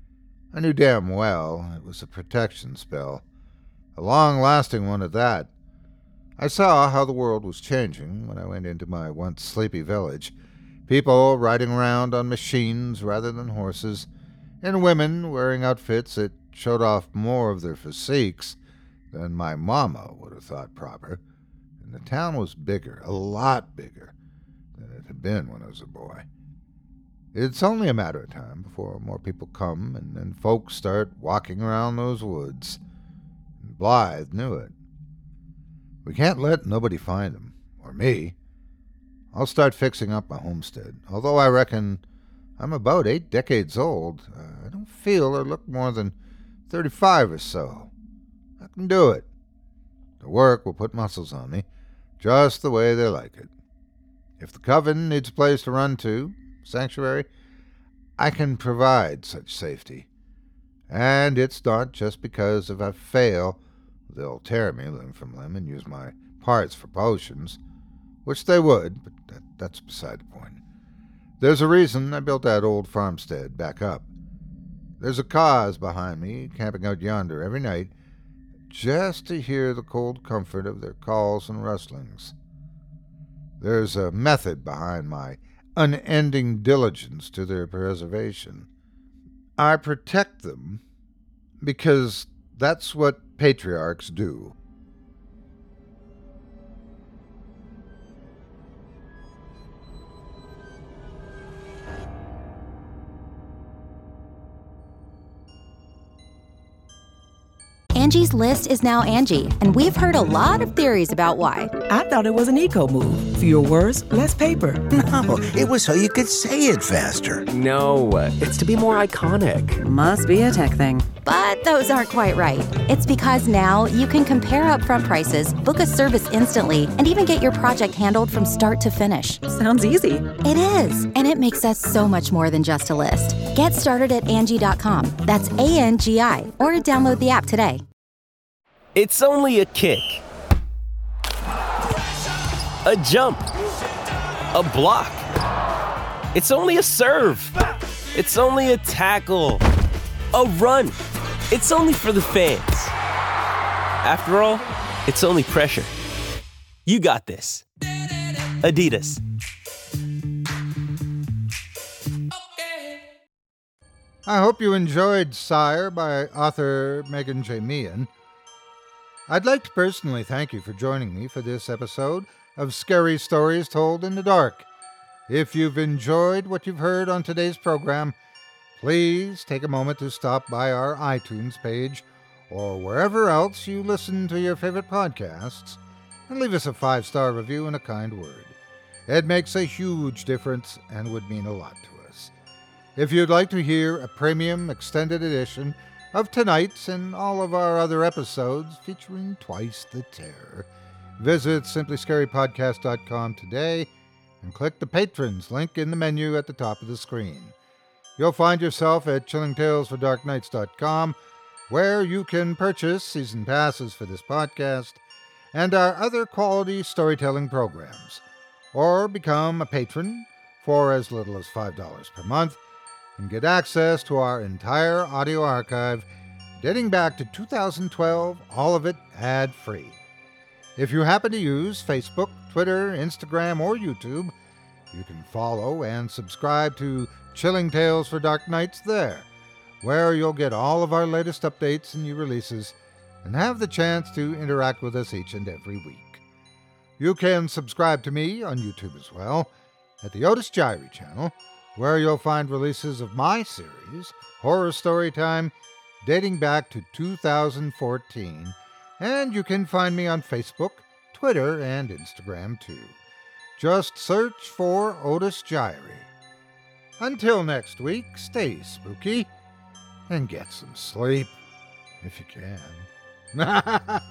D: I knew damn well it was a protection spell, a long-lasting one at that. I saw how the world was changing when I went into my once sleepy village, people riding around on machines rather than horses, and women wearing outfits that showed off more of their physiques than my mama would have thought proper, and the town was bigger, a lot bigger, than it had been when I was a boy. It's only a matter of time before more people come, and then folks start walking around those woods. And Blythe knew it. We can't let nobody find them, or me. I'll start fixing up my homestead, although I reckon I'm about 8 decades old. I don't feel or look more than 35 or so. I can do it. The work will put muscles on me, just the way they like it. If the coven needs a place to run to, sanctuary, I can provide such safety. And it's not just because if I fail, they'll tear me limb from limb and use my parts for potions, which they would, but that's beside the point. There's a reason I built that old farmstead back up. There's a cause behind me camping out yonder every night, just to hear the cold comfort of their calls and rustlings. There's a method behind my unending diligence to their preservation. I protect them because that's what patriarchs do.
F: Angie's List is now Angie, and we've heard a lot of theories about why.
G: I thought it was an eco move. Fewer words, less paper.
H: No, it was so you could say it faster.
I: No, it's to be more iconic.
J: Must be a tech thing.
F: But those aren't quite right. It's because now you can compare upfront prices, book a service instantly, and even get your project handled from start to finish.
J: Sounds easy.
F: It is, and it makes us so much more than just a list. Get started at Angie.com. That's ANGI, or download the app today.
I: It's only a kick, a jump, a block. It's only a serve. It's only a tackle, a run. It's only for the fans. After all, it's only pressure. You got this. Adidas.
D: I hope you enjoyed Sire by author Megan J. Meehan. I'd like to personally thank you for joining me for this episode of Scary Stories Told in the Dark. If you've enjoyed what you've heard on today's program, please take a moment to stop by our iTunes page or wherever else you listen to your favorite podcasts and leave us a 5-star review and a kind word. It makes a huge difference and would mean a lot to us. If you'd like to hear a premium extended edition of tonight's and all of our other episodes featuring Twice the Terror, visit simplyscarypodcast.com today and click the Patrons link in the menu at the top of the screen. You'll find yourself at chillingtalesfordarknights.com, where you can purchase season passes for this podcast and our other quality storytelling programs, or become a patron for as little as $5 per month and get access to our entire audio archive dating back to 2012, all of it ad-free. If you happen to use Facebook, Twitter, Instagram, or YouTube, you can follow and subscribe to Chilling Tales for Dark Nights there, where you'll get all of our latest updates and new releases and have the chance to interact with us each and every week. You can subscribe to me on YouTube as well at the Otis Jiry channel, where you'll find releases of my series, Horror Storytime, dating back to 2014, and you can find me on Facebook, Twitter, and Instagram too. Just search for Otis Jiry. Until next week, stay spooky and get some sleep, if you can.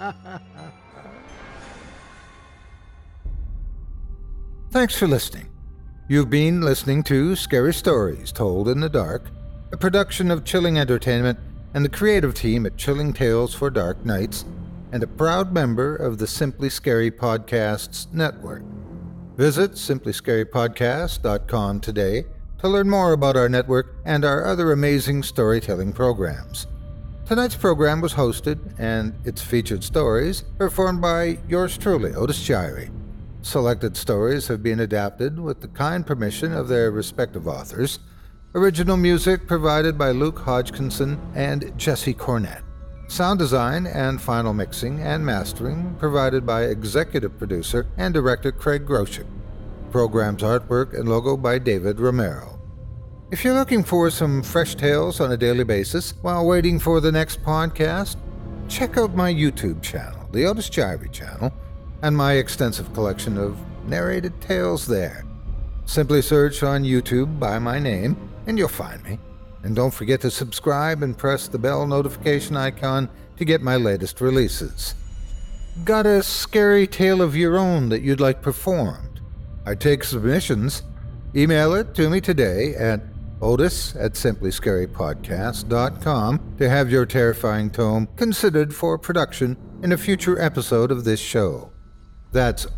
D: Thanks for listening. You've been listening to Scary Stories Told in the Dark, a production of Chilling Entertainment and the creative team at Chilling Tales for Dark Nights, and a proud member of the Simply Scary Podcasts network. Visit simplyscarypodcast.com today to learn more about our network and our other amazing storytelling programs. Tonight's program was hosted, and its featured stories performed by yours truly, Otis Jiry. Selected stories have been adapted with the kind permission of their respective authors. Original music provided by Luke Hodgkinson and Jesse Cornett. Sound design and final mixing and mastering provided by executive producer and director Craig Groshek. Program's artwork and logo by David Romero. If you're looking for some fresh tales on a daily basis while waiting for the next podcast, check out my YouTube channel, the Otis Jiry channel, and my extensive collection of narrated tales there. Simply search on YouTube by my name, and you'll find me. And don't forget to subscribe and press the bell notification icon to get my latest releases. Got a scary tale of your own that you'd like performed? I take submissions. Email it to me today at otis@simplyscarypodcast.com to have your terrifying tome considered for production in a future episode of this show. That's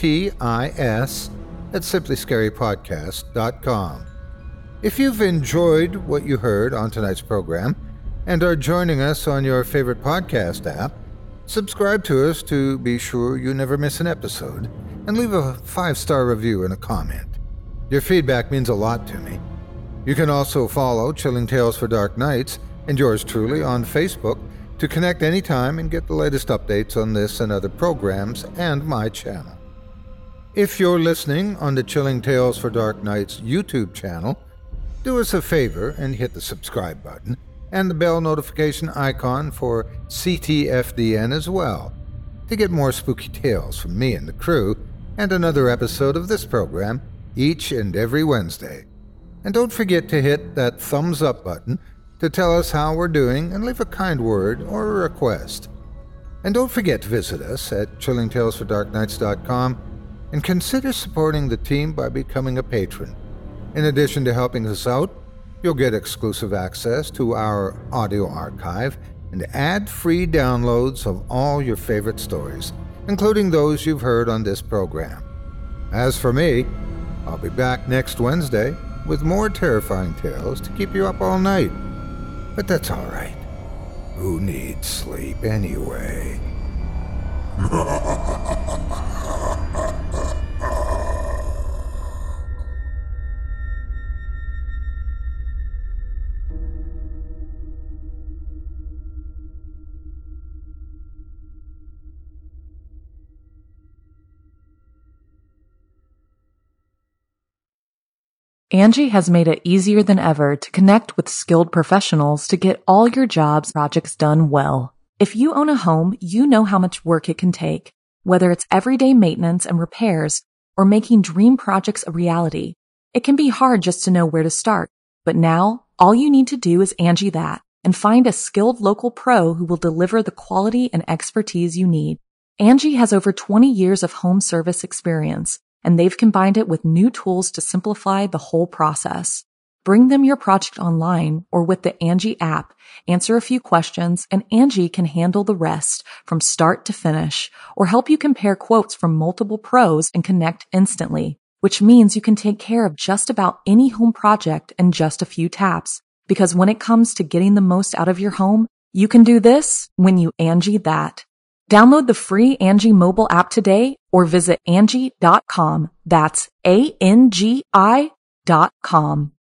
D: OTIS@simplyscarypodcast.com. If you've enjoyed what you heard on tonight's program and are joining us on your favorite podcast app, subscribe to us to be sure you never miss an episode, and leave a 5-star review and a comment. Your feedback means a lot to me. You can also follow Chilling Tales for Dark Nights and yours truly on Facebook to connect anytime and get the latest updates on this and other programs and my channel. If you're listening on the Chilling Tales for Dark Nights YouTube channel, do us a favor and hit the subscribe button and the bell notification icon for CTFDN as well to get more spooky tales from me and the crew and another episode of this program each and every Wednesday. And don't forget to hit that thumbs up button to tell us how we're doing and leave a kind word or a request. And don't forget to visit us at chillingtalesfordarknights.com and consider supporting the team by becoming a patron. In addition to helping us out, you'll get exclusive access to our audio archive and ad-free downloads of all your favorite stories, including those you've heard on this program. As for me, I'll be back next Wednesday with more terrifying tales to keep you up all night. But that's all right. Who needs sleep anyway?
A: Angie has made it easier than ever to connect with skilled professionals to get all your jobs projects done well. If you own a home, you know how much work it can take, Whether it's everyday maintenance and repairs or making dream projects a reality, it can be hard just to know where to start. But now, all you need to do is Angie that and find a skilled local pro who will deliver the quality and expertise you need. Angie has over 20 years of home service experience, and they've combined it with new tools to simplify the whole process. Bring them your project online or with the Angie app, answer a few questions, and Angie can handle the rest from start to finish or help you compare quotes from multiple pros and connect instantly, which means you can take care of just about any home project in just a few taps. Because when it comes to getting the most out of your home, you can do this when you Angie that. Download the free Angie mobile app today or visit Angie.com. That's ANGI.com.